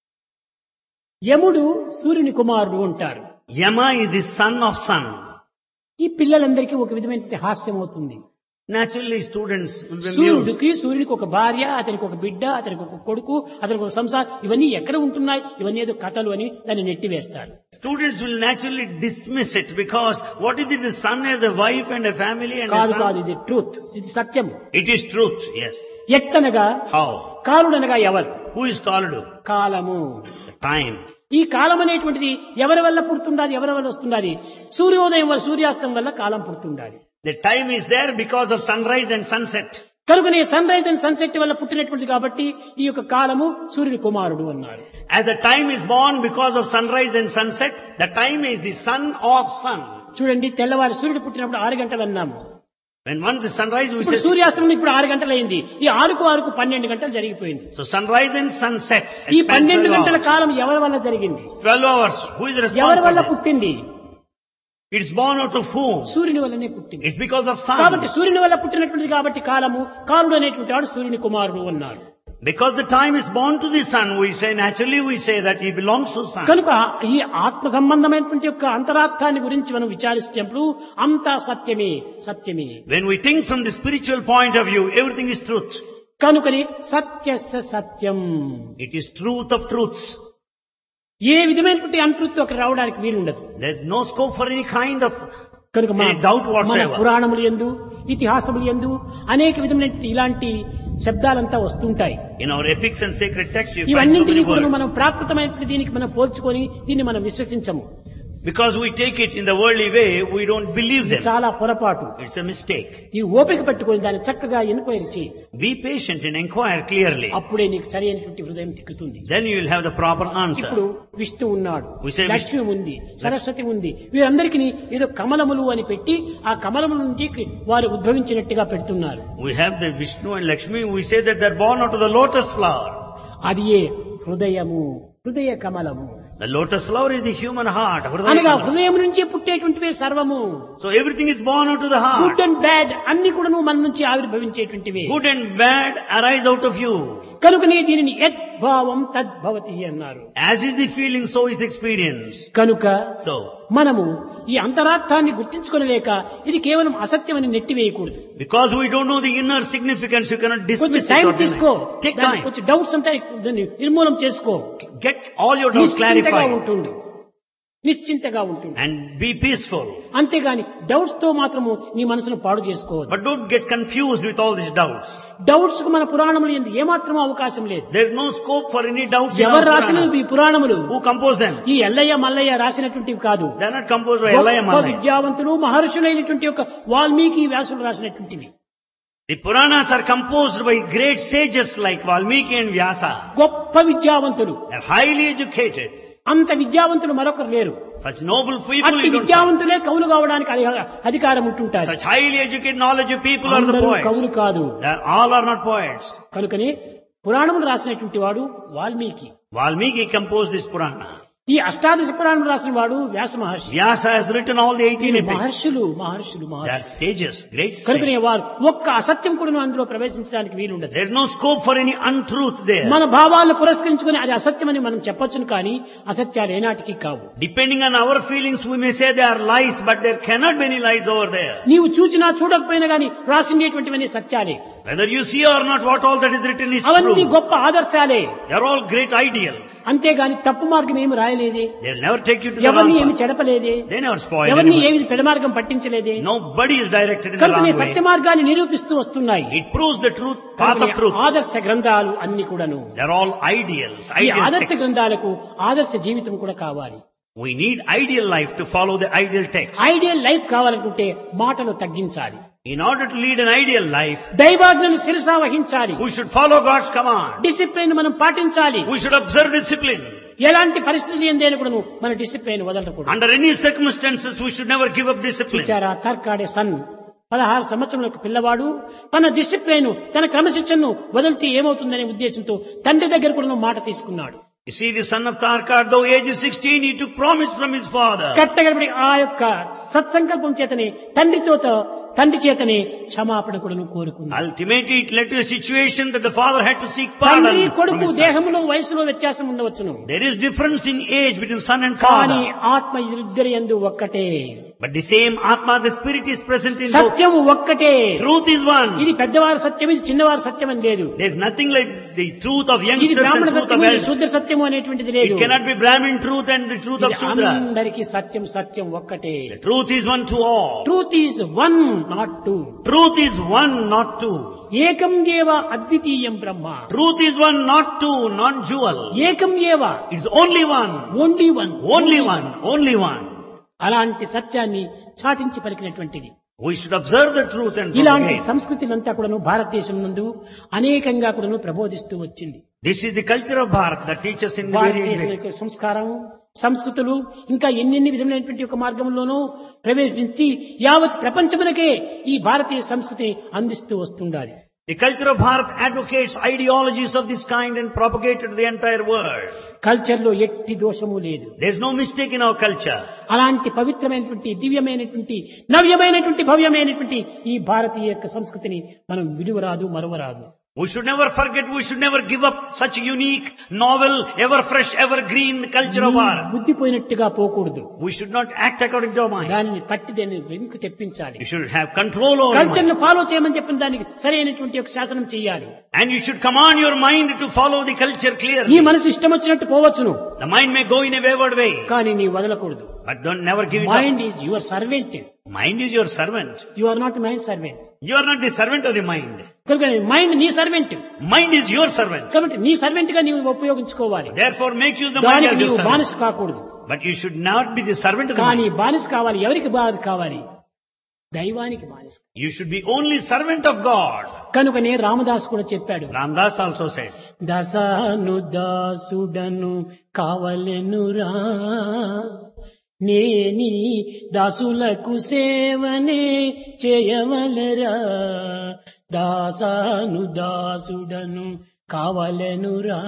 యముడు సూర్యుని కుమారుడు అంటారు. Yama is the son of sun. ఈ పిల్లలందరికీ ఒక విధమైన హాస్యం అవుతుంది. Naturally, students will be amused. సూర్యుడికి సూర్యుడికి ఒక భార్య, అతనికి ఒక బిడ్డ, అతనికి ఒక కొడుకు, అతనికి ఒక సంసారం, ఇవన్నీ ఎక్కడ ఉంటున్నాయి, ఇవన్నీ ఏదో కథలు అని దాన్ని నెట్టివేస్తారు. Students will naturally dismiss it because what is it? The son has a wife and a family and కాదు a son. కాదు, ఇది ట్రూత్, ఇది సత్యం. It is truth, yes. ఎత్తనగా How? కాలుడనగా ఎవరు? Who is called? కాలము. The time. ఈ కాలం అనేటువంటిది ఎవరి వల్ల పుడుతుండాలి, ఎవరి వల్ల వస్తుండాలి? సూర్యోదయం వల్ల, సూర్యాస్తం వల్ల కాలం పుడుతుండాలి. The time is there because of sunrise and sunset. కనుకనే సన్ రైజ్ అండ్ సన్సెట్ వల్ల పుట్టినటువంటిది కాబట్టి ఈ యొక్క కాలము సూర్యుడి కుమారుడు అన్నారు. As the time is born because of sunrise and sunset, the time is the son of sun. చూడండి, తెల్లవారి సూర్యుడు పుట్టినప్పుడు ఆరు గంటలు అన్నాము. When once the sunrise, we ఇప్పుడు say సూర్యాస్తమం ఇప్పుడు ఆరు గంటలు అయింది. ఈ ఆరుకు ఆరుకు పన్నెండు గంటలు జరిగిపోయింది. so. Sunrise and sunset. ఈ spans పన్నెండు twelve గంటల hours. కాలం ఎవరి వల్ల జరిగింది? twelve hours. Who is ఎవరి responsible వల్ల for this? పుట్టింది? It's born out of whom? సూర్యుని వల్లనే పుట్టింది. It's because of కాబట్టి sun. సూర్యుని వల్ల పుట్టినటువంటిది కాబట్టి కాలము, కాలుడు అనేటువంటి వాడు సూర్యుని కుమారుడు అన్నారు. Because the time is born to the sun, we say, naturally we say that he belongs to sun. కనుక ఈ ఆత్మ సంబంధమైనటువంటి యొక్క అంతరార్థాన్ని గురించి మనం విచారిస్తున్నప్పుడు అంతా సత్యమే, సత్యమే. When we think from the spiritual point of view, everything is truth. కనుకని సత్యస్య సత్యం. It is truth of truths. ఏ విధమైనటువంటి అంతృత్వం అక్కడ రావడానికి వీలుండదు. There is no scope for any kind of కనుక మన any doubt మన whatsoever. పురాణములు యందు, ఇతిహాసములు యందు అనేక విధమైన ఇలాంటి శబ్దాలంతా వస్తుంటాయి. In our epics and sacred texts, you find so ఇవన్నింటినీ many కూడా words. మనం ప్రాకృతమైనటువంటి దీనికి మనం పోల్చుకొని దీన్ని మనం విశ్వసించము. Because we take it in the worldly way, we don't believe ఇది them. చాలా పొరపాటు. It's a mistake. ఈ ఓపిక పట్టుకొని దాన్ని చక్కగా ఎంక్వైరీ చేయి. Be patient and inquire clearly. అప్పుడే నీకు సరి అయినటువంటి హృదయం తిక్కుతుంది. Then you will have the proper ఇప్పుడు answer. విష్ణు ఉన్నాడు, We say లక్ష్మి ఉంది, సరస్వతి ఉంది. వీరందరికీ ఏదో కమలములు అని పెట్టి ఆ కమలముల నుంచి వారు ఉద్భవించినట్టుగా పెడుతున్నారు. We have the Vishnu and Lakshmi. We say that they're born out of the lotus flower. అది ఏ హృదయము, హృదయ కమలము The lotus flower is the human heart. Hridaya అనగా Kamala. హృదయం నుంచి పుట్టేటువంటివే సర్వము. So everything is born out of the heart. Good and bad అన్ని కూడా మన నుంచి ఆవిర్భవించేటువంటివే. Good and bad arise out of you. కనుకనే దీనిని యద్భావం తద్భవతి అన్నారు. As is the feeling, so is the experience. కనుక So, మనము ఈ అంతరార్థాన్ని గుర్తించుకోలేక ఇది కేవలం అసత్యమని నెట్టివేయకూడదు. because we don't know the inner significance, you cannot కొంచెం dismiss it time or deny. తీసుకో, Take దానికి time. కొంచెం డౌట్స్ అంతా దాన్ని నిర్మూలం చేసుకో. Get all your doubts నిశ్చింతగా clarified. ఉంటుండు, నిశ్చింతగా ఉంటుంది. And be peaceful. అంతేగాని డౌట్స్ తో మాత్రము నీ మనసును పాడు చేసుకోవద్దు. But don't get confused with all these doubts. Doubts కు మన పురాణములు ఎందు ఏమాత్రమూ అవకాశం లేదు. There is no scope for any doubts in our ఎవరు రాసినవి Puranas. ఈ పురాణములు? Who composed them? ఈ ఎల్లయ్య మల్లయ్య రాసినటువంటివి కాదు. They are not composed by Ellaya గొప్ప Mallaya. విద్యావంతులు మహర్షులైనటువంటి యొక్క Valmiki వ్యాసులు రాసినటువంటివి. The Puranas are composed by great sages like Valmiki and Vyasa. గొప్ప విద్యావంతులు, They are highly educated. అంత విద్యావంతులు మరొకరు లేరు. Such noble people అట్టి you don't find. విద్యావంతులే కవులు కావడానికి అధి- అధికారం ఉంటుంటారు. Such highly educated, knowledgeable people are the అందరూ poets. కవులు కాదు. They are, all are not poets. కనుకని పురాణములు రాసినటువంటి వాడు Valmiki. Valmiki composed this Purana. ఈ అష్టాదశ పురాణములు రాసిన వాడు వ్యాస మహర్షి. Vyasa has written all the eighteen వీళ్ళు epics. మహర్షులు మహర్షులు They మహర్షులు are sages, great కనుకనే sages. వారు ఒక్క అసత్యం కూడా అందులో ప్రవేశించడానికి వీలుండదు. There is no scope for any untruth there. మన భావాలను పురస్కరించుకుని అది అసత్యమని మనం చెప్పొచ్చును కానీ అసత్యాలు ఏనాటికి కావు. Depending on our feelings, we may say they are lies, but there cannot be any lies over there. నీవు చూచినా చూడకపోయినా గాని రాసిండేటువంటివన్నీ సత్యాలే. Whether you see or not, what all that is written is అవన్నీ true. గొప్ప ఆదర్శాలే. They are all great ideals. అంతేగాని తప్పు మార్గం ఏమి రాయలేదే, They will never take you to the ఎవరిని wrong ఏమి path. చెడపలేదే, They never spoil ఎవరిని anyone. ఏమి పెడమార్గం పట్టించలేదే. Nobody is directed in the కనుక wrong సత్య way. మార్గాన్ని నిరూపిస్తూ వస్తున్నాయి. It proves the truth, path of truth. ఆదర్శ గ్రంథాలు అన్ని కూడాను. They are all ideals. ఈ Ideal ఆదర్శ texts. గ్రంథాలకు ఆదర్శ జీవితం కూడా కావాలి. We need ideal life to follow the ideal text. Ideal life కావాలనుకుంటే మాటలు తగ్గించాలి. In order to lead an ideal life, దైవాజ్ఞను శిరసా వహించాలి. we should follow God's command. Discipline మనం పాటించాలి. We should observe discipline. ఎలాంటి పరిస్థితులు ఏందేని కూడా మన డిసిప్లిన్ వదలకూడదు. Under any circumstances, we should never give up discipline. చూచారా, తర్కాడే సన్ పదహారు సంవత్సరాల పిల్లవాడు తన డిసిప్లిన్, తన క్రమశిక్షణను వదిలితే ఏమవుతుందనే ఉద్దేశంతో తండ్రి దగ్గర కూడా మాట తీసుకున్నాడు. You see, the son of Tarkar, though age is sixteen, he took promise from his father. కట్టగడబడి ఆ యొక్క సత్సంకల్పం చేతనే తండ్రితో తండ్రి చేతనే క్షమాపణ కూడా కోరుకున్నాడు. Ultimately, it led to a situation that the father had to seek pardon తండ్రి from కొడుకు his son. దేహంలో వయసులో వ్యత్యాసం ఉండవచ్చును, There is difference in age between son and కానీ father. ఆత్మ ఇద్దరి యందు ఒక్కటే. But the same Atma, the spirit is present in both. సత్యం ఒక్కటే. Truth is one. ఇది పెద్దవారి సత్యం, ఇది చిన్నవారి సత్యం అని లేదు. There is nothing like the truth of ఇది youngsters బ్రాహ్మణ and truth of సత్యము, ఇది elders. శూద్ర సత్యము అనేటువంటిది లేదు. It cannot be Brahmin truth and the truth of ఇది Sudras. అందరికీ సత్యం సత్యం ఒక్కటే. The truth is one to all. Truth is one not two. Truth is one, not two. ఏకం ఏవ అద్వితీయం బ్రహ్మ. Truth is one, not two, non-dual. ఏకం ఏవ, It's only one. Only one. Only one. Only one. అలాంటి సత్యాన్ని చాటించి పలికినటువంటిది. We should observe the truth and ఇలాంటి propagate. సంస్కృతినంతా కూడాను భారతదేశం నందు అనేకంగా కూడాను ప్రబోధిస్తూ వచ్చింది. This is the culture of Bharat that teaches in various భారతదేశం ways. యొక్క సంస్కారం, సంస్కృతులు ఇంకా ఎన్నెన్ని విధమైనటువంటి ఒక మార్గంలోనూ ప్రవేశించి యావత్ ప్రపంచమునకే ఈ భారతీయ సంస్కృతిని అందిస్తూ వస్తుండాలి. The culture of Bharat advocates ideologies of this kind and propagated to the entire world. Culture లో ఎట్టి దోషము లేదు. There is no mistake in our culture. అలాంటి పవిత్రమైనటువంటి దివ్యమైనటువంటి నవ్యమైనటువంటి భవ్యమైనటువంటి ఈ భారతీయ యొక్క సంస్కృతిని మనం విడువరాదు, మరువరాదు. We should never forget, we should never give up such a unique, novel, ever fresh, ever green culture of Bharat. బుద్ధి పోయినట్టుగా పోకూడదు. We should not act according to our mind. దానిని పట్టి దాన్ని వెనుక తెప్పించాలి. You should have control over your culture mind. ను follow చేయమని చెప్పిన దానికి సరైనటువంటి ఒక శాసనం చేయాలి. And you should command your mind to follow the culture నీ clearly. మనసు ఇష్టం వచ్చినట్టు పోవచ్చును, The mind may go in a wayward way, కానీ నీ వదలకూడదు. but don't never give it mind up. Is your servant. Mind is your servant. You are not mind servant. You are not the servant of the mind. కనుక mind నీ servant. Mind is your servant. కాబట్టి నీ servant గా నీవు ఉపయోగించుకోవాలి. Therefore make use the mind దానికి as your నీవు servant. బానిస కాకూడదు. But you should not be the servant of the కానీ mind. బానిస కావాలి. ఎవరికి బాధ కావాలి? దైవానికి బానిస. You should be only servant of God. కనుకనే రామదాస్ కూడా చెప్పాడు, Ramdas also said, దశాను దాసుడను కావలెనురా, నేని దాసులకు సేవనే చేయవలరా, దాసాను దాసుడను కావలెనురా.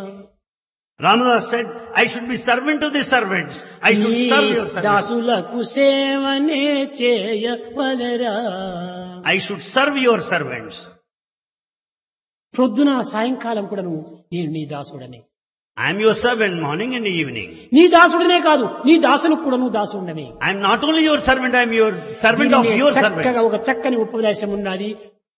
Ramdas said, I should be servant of the servants. I should నీ serve your servants. దాసులకు సేవనే చేయవలరా. I should serve your servants. ప్రొద్దున సాయంకాలం కూడాను నేను నీ దాసుడని. I am your servant morning and evening. నీ దాసుడనే కాదు, నీ దాసులకు కూడాను దాసుడని. I am not only your servant, I am your servant of your చక్కగా servants. ఒక చక్కని ఉపదేశం ఉన్నది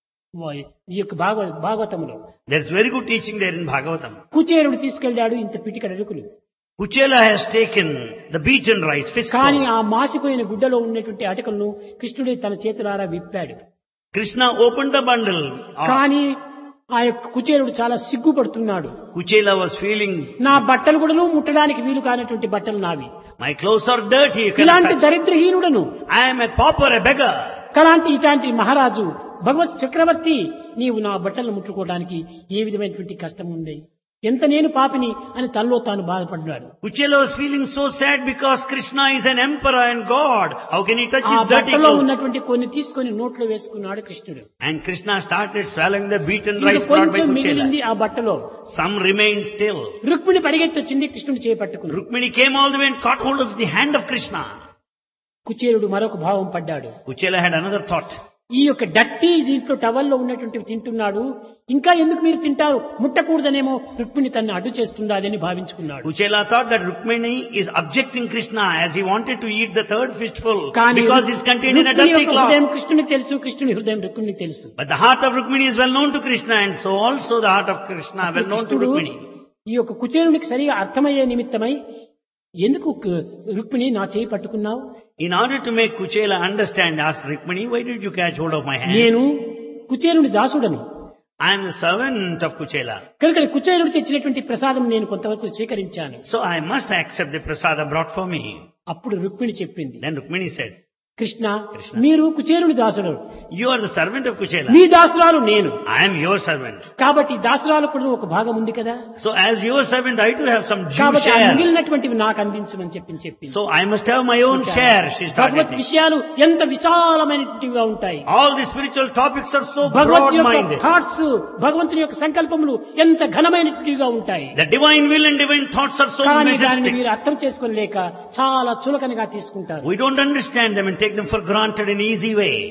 ఈ యొక్క భాగవ భాగవతంలో. There is very good teaching there in Bhagavatam. కుచేరుడు తీసుకెళ్లాడు ఇంత పిటికడ అడుగులు. Kuchela has taken the beaten rice, కానీ fistful. ఆ మాసిపోయిన గుడ్డలో ఉన్నటువంటి అటకలను కృష్ణుడే తన చేతులారా విప్పాడు. Krishna opened the bundle. కానీ ఆ యొక్క కుచేరుడు చాలా సిగ్గుపడుతున్నాడు. Kuchela was feeling, నా బట్టలు కూడా ముట్టడానికి వీలు కానటువంటి బట్టలు నావి. my clothes are dirty. You ఇలాంటి cannot touch. దరిద్రహీనుడను, I am a pauper, a beggar. కలాంటి ఇలాంటి మహారాజు భగవత్ చక్రవర్తి నీవు నా బట్టలు ముట్టుకోవడానికి ఏ విధమైనటువంటి కష్టం ఉంది, ఎంత నేను పాపిని అని తనలో తాను బాధపడ్డాడు. Kuchela was feeling so sad because Krishna is an emperor and God. How can he touch ఆ his dirty బట్టలో clothes? ఉన్నటువంటి కొన్ని తీసుకొని నోట్లో వేసుకున్నాడు కృష్ణుడు. And Krishna started swallowing the beaten ఇంకా rice brought by కొంచెం Kuchela. మిగిలింది ఆ బట్టలో. Some remained still. రుక్మిణి పరిగెత్తి వచ్చింది, కృష్ణుడు చేపట్టుకుంది. Rukmini came all the way and caught hold of the hand of Krishna. కుచేరుడు మరొక భావం పడ్డాడు. Kuchela had another thought. ఈ యొక్క డట్టి దీంట్లో టవల్లో ఉన్నటువంటివి తింటున్నాడు, ఇంకా ఎందుకు మీరు తింటారు, ముట్టకూడదనేమో రుక్మిణి తన్ని అడ్డు చేస్తుండాలని భావించుకున్నాడు. Kuchela thought that Rukmini is objecting Krishna as he wanted to eat the third fistful కానీ because it's contained in a Rukmini dirty యొక్క హృదయం cloth. కృష్ణునికి తెలుసు, కృష్ణుని హృదయం రుక్మిణికి తెలుసు. But the heart of Rukmini is well known to Krishna, and so also the heart of Krishna well known to కృష్ణుడు Rukmini. ఈ యొక్క కుచేరునికి సరిగా అర్థమయ్యే నిమిత్తమై, ఎందుకు కు- రుక్మిణి నా చేయి పట్టుకున్నావు, In order to make Kuchela understand, asked Rukmini, why did you catch hold of my hand? నేను కుచేరుని దాసుడను, I am the servant of Kuchela. కనుక కుచేరుడు తెచ్చినటువంటి ప్రసాదం నేను కొంతవరకు స్వీకరించాను. So I must accept the prasada brought for me. అప్పుడు రుక్మిణి చెప్పింది, Then Rukmini said, Krishna Krishna. మీరు కుచేరుని దాసుడు, you are the servant of Kuchela. మీ దాసురాలు నేను, I am your servant. కాబట్టి దాసురాలకు కూడా ఒక భాగం ఉంది కదా, So as your servant, I too have some due కాబట్టి ఆ share. మిగిలినటువంటివి నాకు అందించమని చెప్పి చెప్పింది. So I must have my own share, she Bhagwat started. విషయాలు ఎంత విశాలమైనటివిగా ఉంటాయి. All the spiritual topics are so భగవత్ యొక్క broad-minded. థాట్స్, భగవంతుని యొక్క సంకల్పములు ఎంత ఘనమైనటివిగా ఉంటాయి. The divine will and divine thoughts are so కానీ దానిని majestic. మీరు అర్థం చేసుకోలేక చాలా చులకనగా తీసుకుంటారు. We don't understand them and take them for granted in an easy way.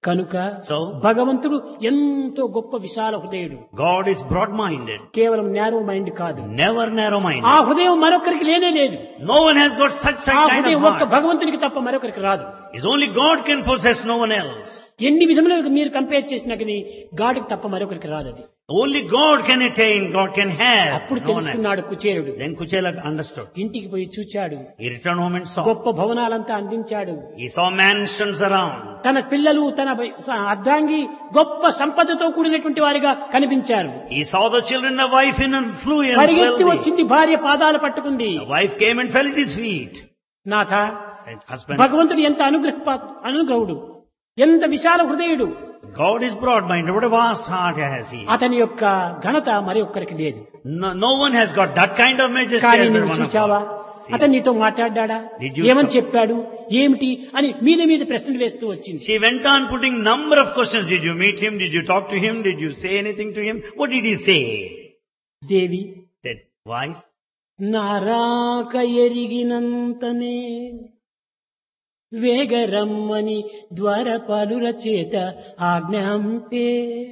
కనుక So, భగవంతుడు ఎంతో గొప్ప విశాల హృదయుడు. God is broad-minded, కేవలం నేరో మైండ్ కాదు. never ఆ narrow-minded. హృదయం మరొకరికి లేనే లేదు. No one has got such ఆ kind హృదయం of ఒక్క heart. భగవంతునికి తప్ప మరొకరికి రాదు. It's only God can possess, no one else. ఎన్ని విధములుగా మీరు కంపేర్ చేసినా కానీ గాడికి తప్ప మరొకరికి రాదు అది. Only God can attain, God can have. అప్పుడు No one else. తెలుసుకున్నాడు కుచేరుడు. Then Kuchela understood. ఇంటికి పోయి చూచాడు. He returned home and saw. గొప్ప భవనాలంతా అందించాడు. He saw mansions around. తన పిల్లలు తన అర్ధాంగి గొప్ప సంపదతో కూడినటువంటి వారిగా కనిపించారు. He saw the children, the wife in affluence, పరిగెత్తి wealthy. వచ్చింది, భార్య పాదాలు పట్టుకుంది. The wife came and fell at his feet. Nath, Said, husband, భగవంతుడు ఎంత అనుగ్రహ అనుగ్రహుడు, ఎంత విశాల హృదయుడు. God is broad-minded. What a vast heart has he. అతని యొక్క ఘనత మరి ఒక్కరికి లేదు. No, no one has got that kind of majesty కానీ as the నువ్వు one of చూచావా, God. See, అతను నీతో మాట్లాడ్డా, Did you ఏమని stop? చెప్పాడు, ఏమిటి అని మీద మీద ప్రశ్నలు వేస్తూ వచ్చింది. She went on putting number of questions. Did you meet him? Did you talk to him? Did you say anything to him? What did he say? Devi, Said, wife, నారాక ఎరిగినంతనే వేగరమ్మని ద్వారపాలుర చేత ఆజ్ఞాంపే.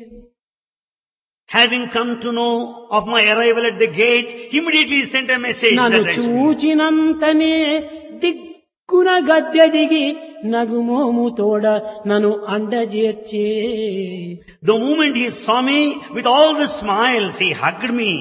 having come to know of my arrival at the gate, immediately sent a message నన్ను that I should- చూచినంతనే దిక్కున గద్దె దిగి నగుమోము తోడ నన్ను అండజేర్చే. The moment he saw me, with all the smiles, he hugged me.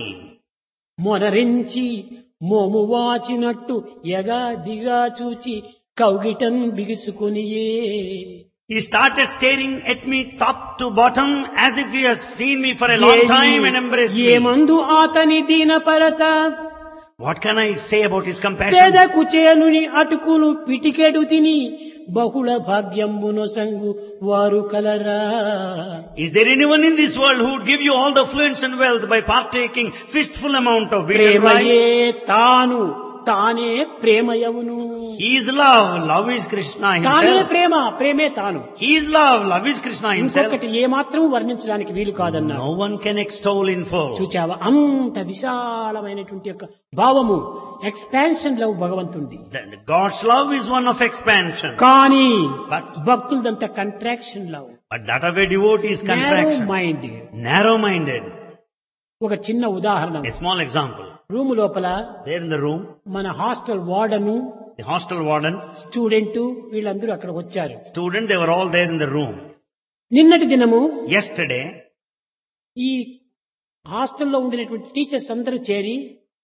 మొనరించి మోము వాచినట్టు ఎగా దిగా చూచి కౌగిటం బిగుసుకునియే. He started staring at me top to bottom as if he has seen me for a long time and embraced me. ఏమందు అతని దీనపరత, What can I say about his పేద compassion? కుచేలుని అటుకులు పిటికెడు తిని బహుళ భాగ్యంబును సంగు వారు కలరా. Is there anyone in this world who would give you all the affluence and wealth by partaking fistful amount of wheat and ప్రేమయే rice? తాను తానే ప్రేమయవును. He is love, love is Krishna తానే himself. ప్రేమ, ప్రేమే తాను. He is love, love is Krishna himself. ఇంకొకటి ఏ మాత్రం వర్ణించడానికి వీలు కాదన్నా. No one can extol in full. చూచావా, అంత విశాలమైనటువంటి యొక్క భావము, ఎక్స్పాన్షన్ లవ్ భగవంతుంది. The- the God's love is one of expansion. కానీ But, భక్తులదంతా contraction love, but that of a devotee is contraction. Mind. Narrow-minded. ఒక చిన్న ఉదాహరణ, A small example. రూము లోపల There in the room, మన hostel warden, the hostel warden, student వీళ్ళందరూ అక్కడికి వచ్చారు. student, they were all there in the room. నిన్నటి దినము Yesterday, ఈ హాస్టల్లో ఉండినటువంటి టీచర్స్ అందరూ చేరి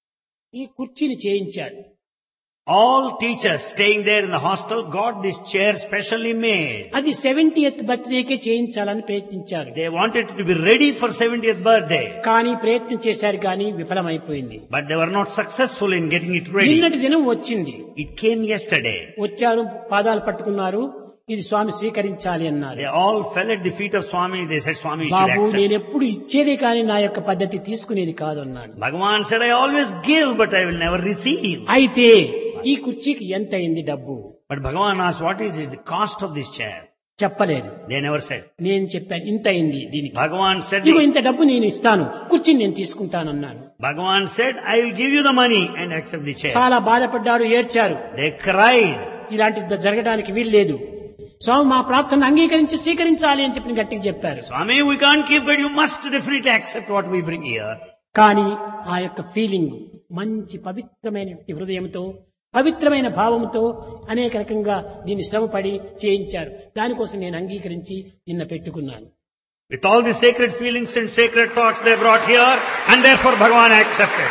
ఈ కుర్చీని చేయించారు. all teachers staying there in the hostel got this chair specially made. అది సెవెంటీయత్ బర్త్డేకే చేయించాలని ప్రయత్నించారు. They wanted it to be ready for seventieth birthday. కానీ ప్రయత్నం చేశారు, కానీ విఫలమైపోయింది. But they were not successful in getting it ready. నిన్నటి దినం వచ్చింది. It came yesterday. వచ్చారు, పాదాలు పట్టుకున్నారు, ఇది స్వామి స్వీకరించాలి అన్నారు. They all fell at the feet of Swami. They said, Swami, you should Babu, accept. నేను ఎప్పుడు ఇచ్చేదే కానీ నా యొక్క పద్ధతి తీసుకునేది కాదు అన్నాడు. Bhagavan said, I always give, but I will never receive. అయితే ఈ కుర్చీకి ఎంత అయింది డబ్బు But Bhagavan asked, what is it, the cost of this chair? చెప్పలేదు. They never said. నేను చెప్పాను, ఇంత అయింది దీనికి, Bhagavan said, ఇగో ఇంత డబ్బు నేను ఇస్తాను, కుర్చీని నేను తీసుకుంటానన్నాను. Bhagavan said, I will give you the money and accept the chair. చాలా బాధపడ్డారు, ఏడ్చారు. They cried. ఇలాంటి జరగడానికి వీల్లేదు, స్వామి మా ప్రార్థన అంగీకరించి స్వీకరించాలి అని చెప్పి గట్టిగా చెప్పారు. Swami, we can't keep it. You must definitely accept what we bring here. కానీ ఆ యొక్క ఫీలింగ్ మంచి పవిత్రమైన హృదయంతో, పవిత్రమైన భావంతో అనేక రకంగా దీన్ని శ్రమపడి చేయించారు. దానికోసం నేను అంగీకరించి నిన్న పెట్టుకున్నాను. With all the sacred feelings and sacred thoughts they brought here, and therefore Bhagavan accepted.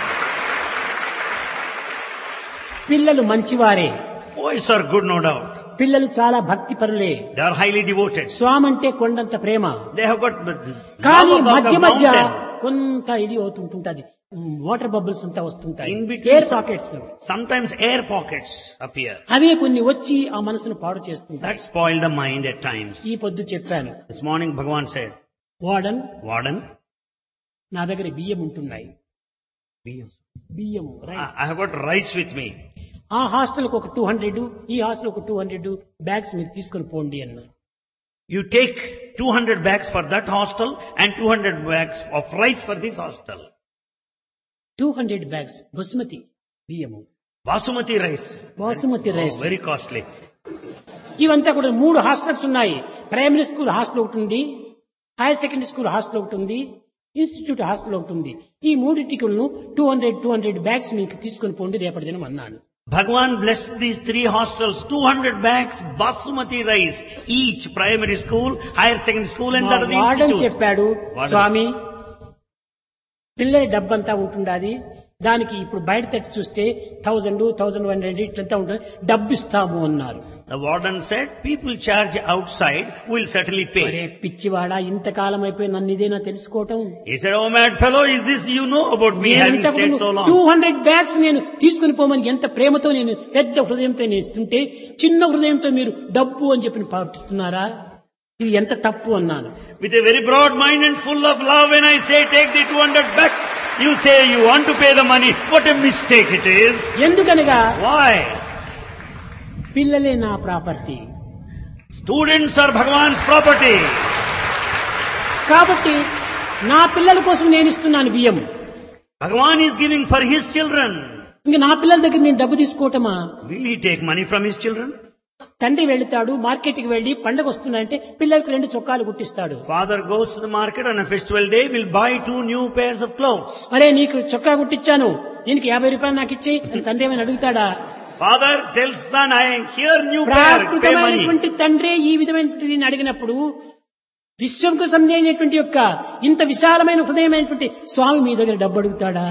పిల్లలు మంచివారే, Boys are good, no doubt. పిల్లలు చాలా భక్తి పరులే, They are highly devoted. స్వామి అంటే కొండంత ప్రేమ. They have got కానీ love of మధ్య the మధ్య mountain. కొంత ఇది అవుతుంటుంటది, వాటర్ బబుల్స్ అంతా వస్తుంటాయి, In between air some- pockets, Sometimes air pockets appear. అవే కొన్ని వచ్చి ఆ మనసును పాడు చేస్తుంటాయి. That spoil the mind at times. ఈ పొద్దు చెప్పాను, This morning Bhagavan said, warden Warden, నా దగ్గర బియ్యం ఉంటున్నాయి, I బియ్యం rice, I have got rice with me. ఆ హాస్టల్కి ఒక టూ హండ్రెడ్ ఈ హాస్టల్ ఒక టూ హండ్రెడ్ బ్యాగ్స్ మీరు తీసుకొని పోండి అన్నా. You take two hundred bags for that hostel and two hundred bags of rice for this hostel. Two hundred bags basmati బియ్యము, Basmati rice. Basmati Oh, rice. very costly. ఇవంతా కూడా మూడు హాస్టల్స్ ఉన్నాయి. ప్రైమరీ స్కూల్ హాస్టల్ ఒకటి ఉంది, హైయర్ సెకండరీ స్కూల్ హాస్టల్ ఒకటి ఉంది, institute hostel ఒకటి ఉంది. ఈ మూడింటికులను two hundred two hundred bags మీకు తీసుకొని పోండి రేపటి దినం అన్నాను. Bhagavan blessed these three hostels, two hundred bags basmati rice, each primary school, higher secondary school and that of the వాడని institute. చెప్పాడు, స్వామి పిల్లల డబ్బంతా ఉంటుండాది, దానికి ఇప్పుడు బయట తట్టి చూస్తే థౌజండ్ థౌజండ్ వన్ హండ్రెడ్ ఇట్లంతా ఉంటుంది, డబ్బు ఇస్తాము అన్నారు. The warden said, people charge outside, we'll certainly pay. అరే పిచ్చివాడా, ఇంతకాలం అయిపోయి నన్ను ఇదేనా తెలుసుకోవటం? He said, oh mad fellow, is this you know about me having stayed so long? Two hundred bags నేను తీసుకుని పోమని ఎంత ప్రేమతో నేను పెద్ద హృదయంతో నేను ఇస్తుంటే చిన్న హృదయంతో మీరు డబ్బు అని చెప్పి పాటిస్తున్నారా? ఇది ఎంత తప్పు అన్నాను. With a very broad mind and full of love, when I say take the two hundred bags, you say you want to pay the money. What a mistake it is. ఎందుకనగా Why? పిల్లలే నా property. Students are Bhagavan's property. కాబట్టి నా పిల్లల కోసం నేను ఇస్తున్నాను బియ్యం. Bhagavan is giving for his children. ఇంకా నా పిల్లల దగ్గర నేను డబ్బు తీసుకోవటమా? Will he take money from his children? తండ్రి వెళ్తాడు మార్కెట్కి వెళ్లి పండగ వస్తున్నాయంటే పిల్లలకు రెండు చొక్కాలు కుట్టిస్తాడు. Father goes to the market on a festival day, will buy two new pairs of clothes. అరే నీకు చొక్కా కుట్టించాను, దీనికి యాభై రూపాయలు నాకు ఇచ్చేయి అని తండ్రి ఏమైనా అడుగుతాడా? Father tells son, I am here new pair, pay money. ప్రాకృతమైనటువంటి తండ్రి ఈ విధమైనటువంటి అడిగినప్పుడు విశ్వంకు సంబంధించినటువంటి యొక్క ఇంత విశాలమైన హృదయమైనటువంటి స్వామి మీ దగ్గర డబ్బు అడుగుతాడా?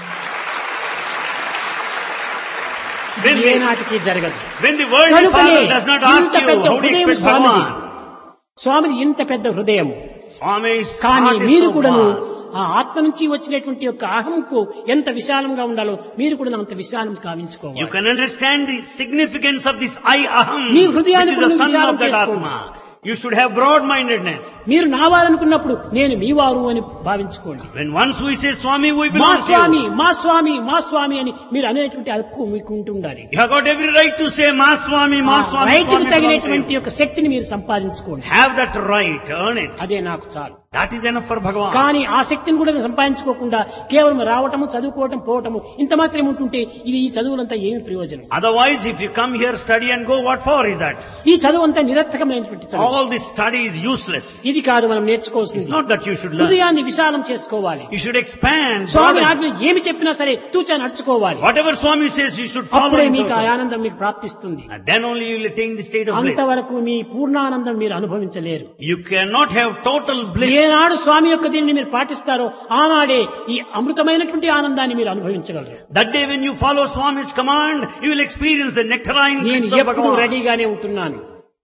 ఏనాటికి జరగదు. When the worldly father does not ask you, how do you expect Bhagavan? స్వామిది ఇంత పెద్ద హృదయం. Swami's కానీ heart is మీరు so కూడాను vast. ఆ ఆత్మ నుంచి వచ్చినటువంటి యొక్క అహంకు ఎంత విశాలంగా ఉండాలో మీరు కూడా అంత విశాలం You కావించుకోవాలి. can understand the significance of this I aham, me which హృదయాన్ని is the కూడా son విశాలం of that చేసుకోండి. Atma. You should have broad-mindedness. మీరు నా వారనుకున్నప్పుడు నేను మీ వారు అని భావించుకోండి. When once we say Swami, we మా belong to స్వామి you. మా స్వామి మా స్వామి అని మీరు అనేటువంటి హక్కు మీకు ఉంటుండాలి. You have got every right to say Ma Swami, Ma Swami, రైతుకు Swami belong to తగినటువంటి you. యొక్క శక్తిని మీరు సంపాదించుకోండి. Have that right, earn it. అదే నాకు చాలు. That is enough for Bhagavan. కానీ ఆ శక్తిని కూడా సంపాదించుకోకుండా కేవలం రావటము చదువుకోవటం పోవటము ఇంత మాత్రం ఉంటుంటే ఇది ఈ చదువులంతా ఏమి ప్రయోజనం? Otherwise, if you come here, study and go, what for is that? ఈ చదువు అంతా నిరర్థకమైనటువంటి చదువు. All this study is useless. ఇది కాదు మనం It's నేర్చుకోవాల్సింది. not that you should learn. హృదయాన్ని విశాలం చేసుకోవాలి. You should expand. Swamy broaden. ఆజ్ఞ ఏమి చెప్పినా సరే తూచా నడుచుకోవాలి. Whatever Swami says, you should follow అప్పుడే in మీకు ఆ total. ఆనందం మీకు ప్రాప్తిస్తుంది. And then only you will attain the state of bliss. అంతవరకు మీ పూర్ణానందం మీరు అనుభవించలేరు. You cannot have total bliss. ఏనాడు స్వామి యొక్క దీనిని మీరు పాటిస్తారో ఆనాడే ఈ అమృతమైనటువంటి ఆనందాన్ని మీరు అనుభవించగలరు. That day when you follow Swami's command, you will experience the nectarine నేను bliss of ఎప్పుడూ Bhagavan. రెడీగానే ఉంటున్నాను,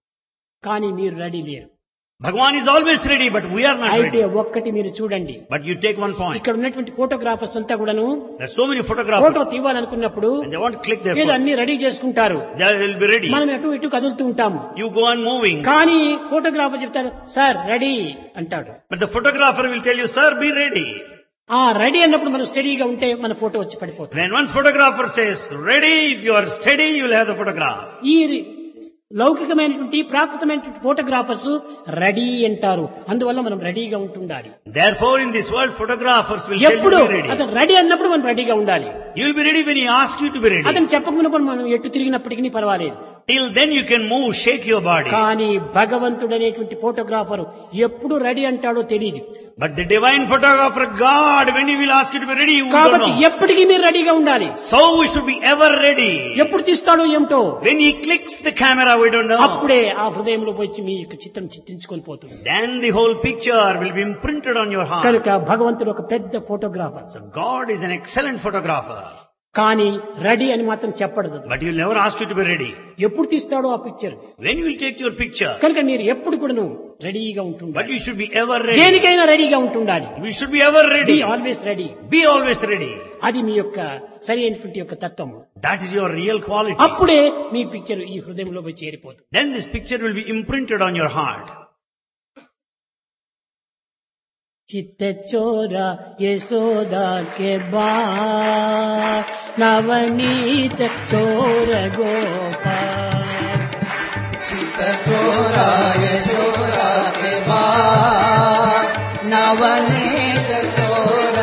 కానీ మీరు రెడీ లేరు. Bhagavan is always ready, but we are not అయితే ready. ఒక్కటి మీరు చూడండి, But you take one point. ఇక్కడ ఉన్నటువంటి ఫోటోగ్రాఫర్స్ అంతా కూడాను There are so many photographers, photo తీయాలనుకున్నప్పుడు and they want to click their ఏదో photo. అన్ని రెడీ చేసుకుంటారు. They will be ready. మనం అటు ఇటు కదులుతూ ఉంటాము. You go on moving. కానీ ఫోటోగ్రాఫర్ చెప్తారు సార్ రెడీ అంటాడు. But the photographer will tell you, sir, be ready. ఆ రెడీ అన్నప్పుడు మనం స్టడీగా ఉంటే మన ఫోటో వచ్చి పడిపోతుంది. When one photographer says, ready, if you are steady, you will have the photograph. ఈ లౌకికమైనటువంటి ప్రాకృతమైనటువంటి ఫోటోగ్రాఫర్స్ రెడీ అంటారు. అందువల్ల మనం రెడీగా ఉంటుండాలి. Therefore, in this world, photographers will tell you ఎప్పుడు to be ready. అతను రెడీ అన్నప్పుడు మనం రెడీగా ఉండాలి. You will be ready when he asks you to be ready. అతను చెప్పకుండా మనం ఎటు తిరిగినప్పటికీ పర్వాలేదు. Till then you can move, shake your body. కానీ భగవంతుడు అనేటువంటి ఫోటోగ్రాఫర్ ఎప్పుడు రెడీ అంటాడో తెలియదు. But the divine photographer, God, when he will ask you to be ready, you don't కాబట్టి know. ఎప్పటికీ మీరు రెడీగా ఉండాలి. So we should be ever ready. ఎప్పుడు తీస్తాడో ఏమిటో, When he clicks the camera, we don't know. అప్పుడే ఆ హృదయంలో వచ్చి మీ యొక్క చిత్తం చిత్రించుకొని పోతుంది. Then the whole picture will be imprinted on your heart. కనుక భగవంతుడు ఒక పెద్ద photographer. So God is an excellent photographer. కానీ రెడీ అని మాత్రం చెప్పడదు. But he will never ask you to be ready. ఎప్పుడు తీస్తాడో ఆ picture. When you will take your picture. కనుక మీరు ఎప్పుడు కూడా రెడీగా ఉంటుండాలి. But you should be ever ready. దేనికైనా రెడీగా ఉంటుండాలి. We should be ever be ready. Always ready. Be always ready. అది మీ యొక్క సరి అయినటువంటి యొక్క తత్వం. That is your real quality. అప్పుడే మీ పిక్చర్ ఈ హృదయంలో పోయి చేరిపోతుంది. Then this picture will be imprinted on your heart. चित्त चोरा यशोदा के बाल नवनीत चोर गोपाल. चित्त चोरा यशोदा के बाल नवनीत चोर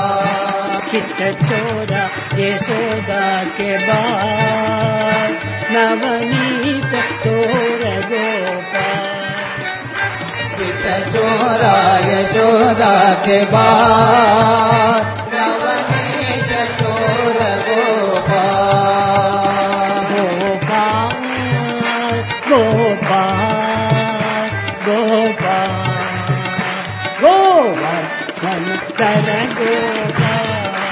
गोपाल. चित्त चोरा यशोदा के बाल నవనీత చోర గోపాల चित चोरा यशोदा के बाल नवनीत चोर गोपाल गोपाल गोपाल गोवर्धन कर गोपाल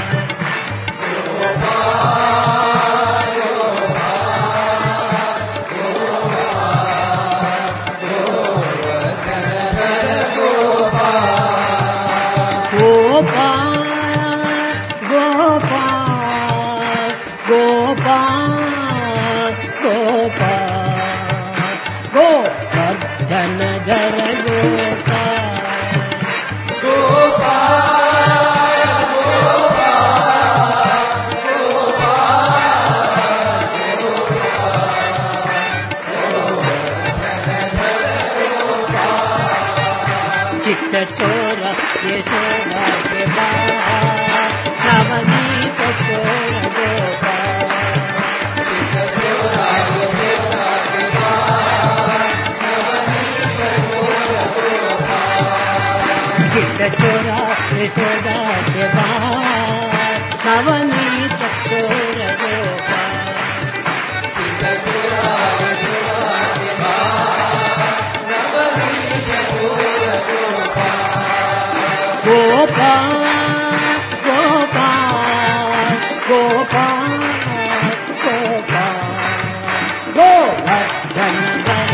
चित्त चोरा यशोदा के बाल नवनीत चोर गोपाल चित चोरा यशोदा के बाल नवनीत चोर गोपाल चित्त चोरा यशोदा के बाल नवनीत चोर गोपाल चित चोरा यशोदा के बाल नवनीत चोर गोपाल गोपाल गोपाल गोपाल गोवर्धन कर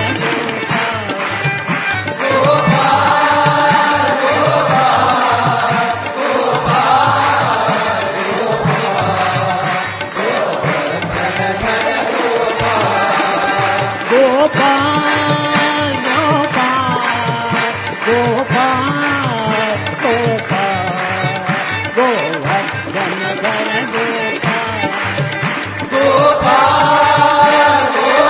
गोपाल गोपाल गोपाल गोपाल गोपाल गोपाल गोवर्धन कर गोपाल गोपाल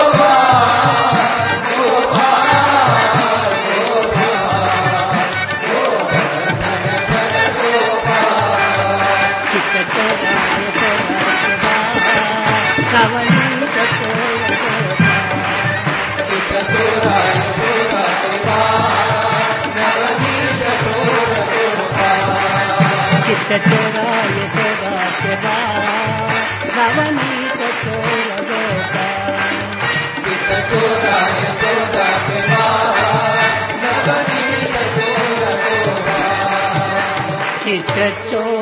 चित्त चोरा यशोदा के बाल नवनीत चोर गोपाल चित चोरा यशोदा के बाल नवनीत चोर गोपाल चित्त चोरा यशोदा के बाल नवनीत चोर गोपाल चित चोरा यशोदा के बाल नवनीत चोर गोपाल चित्त चोरा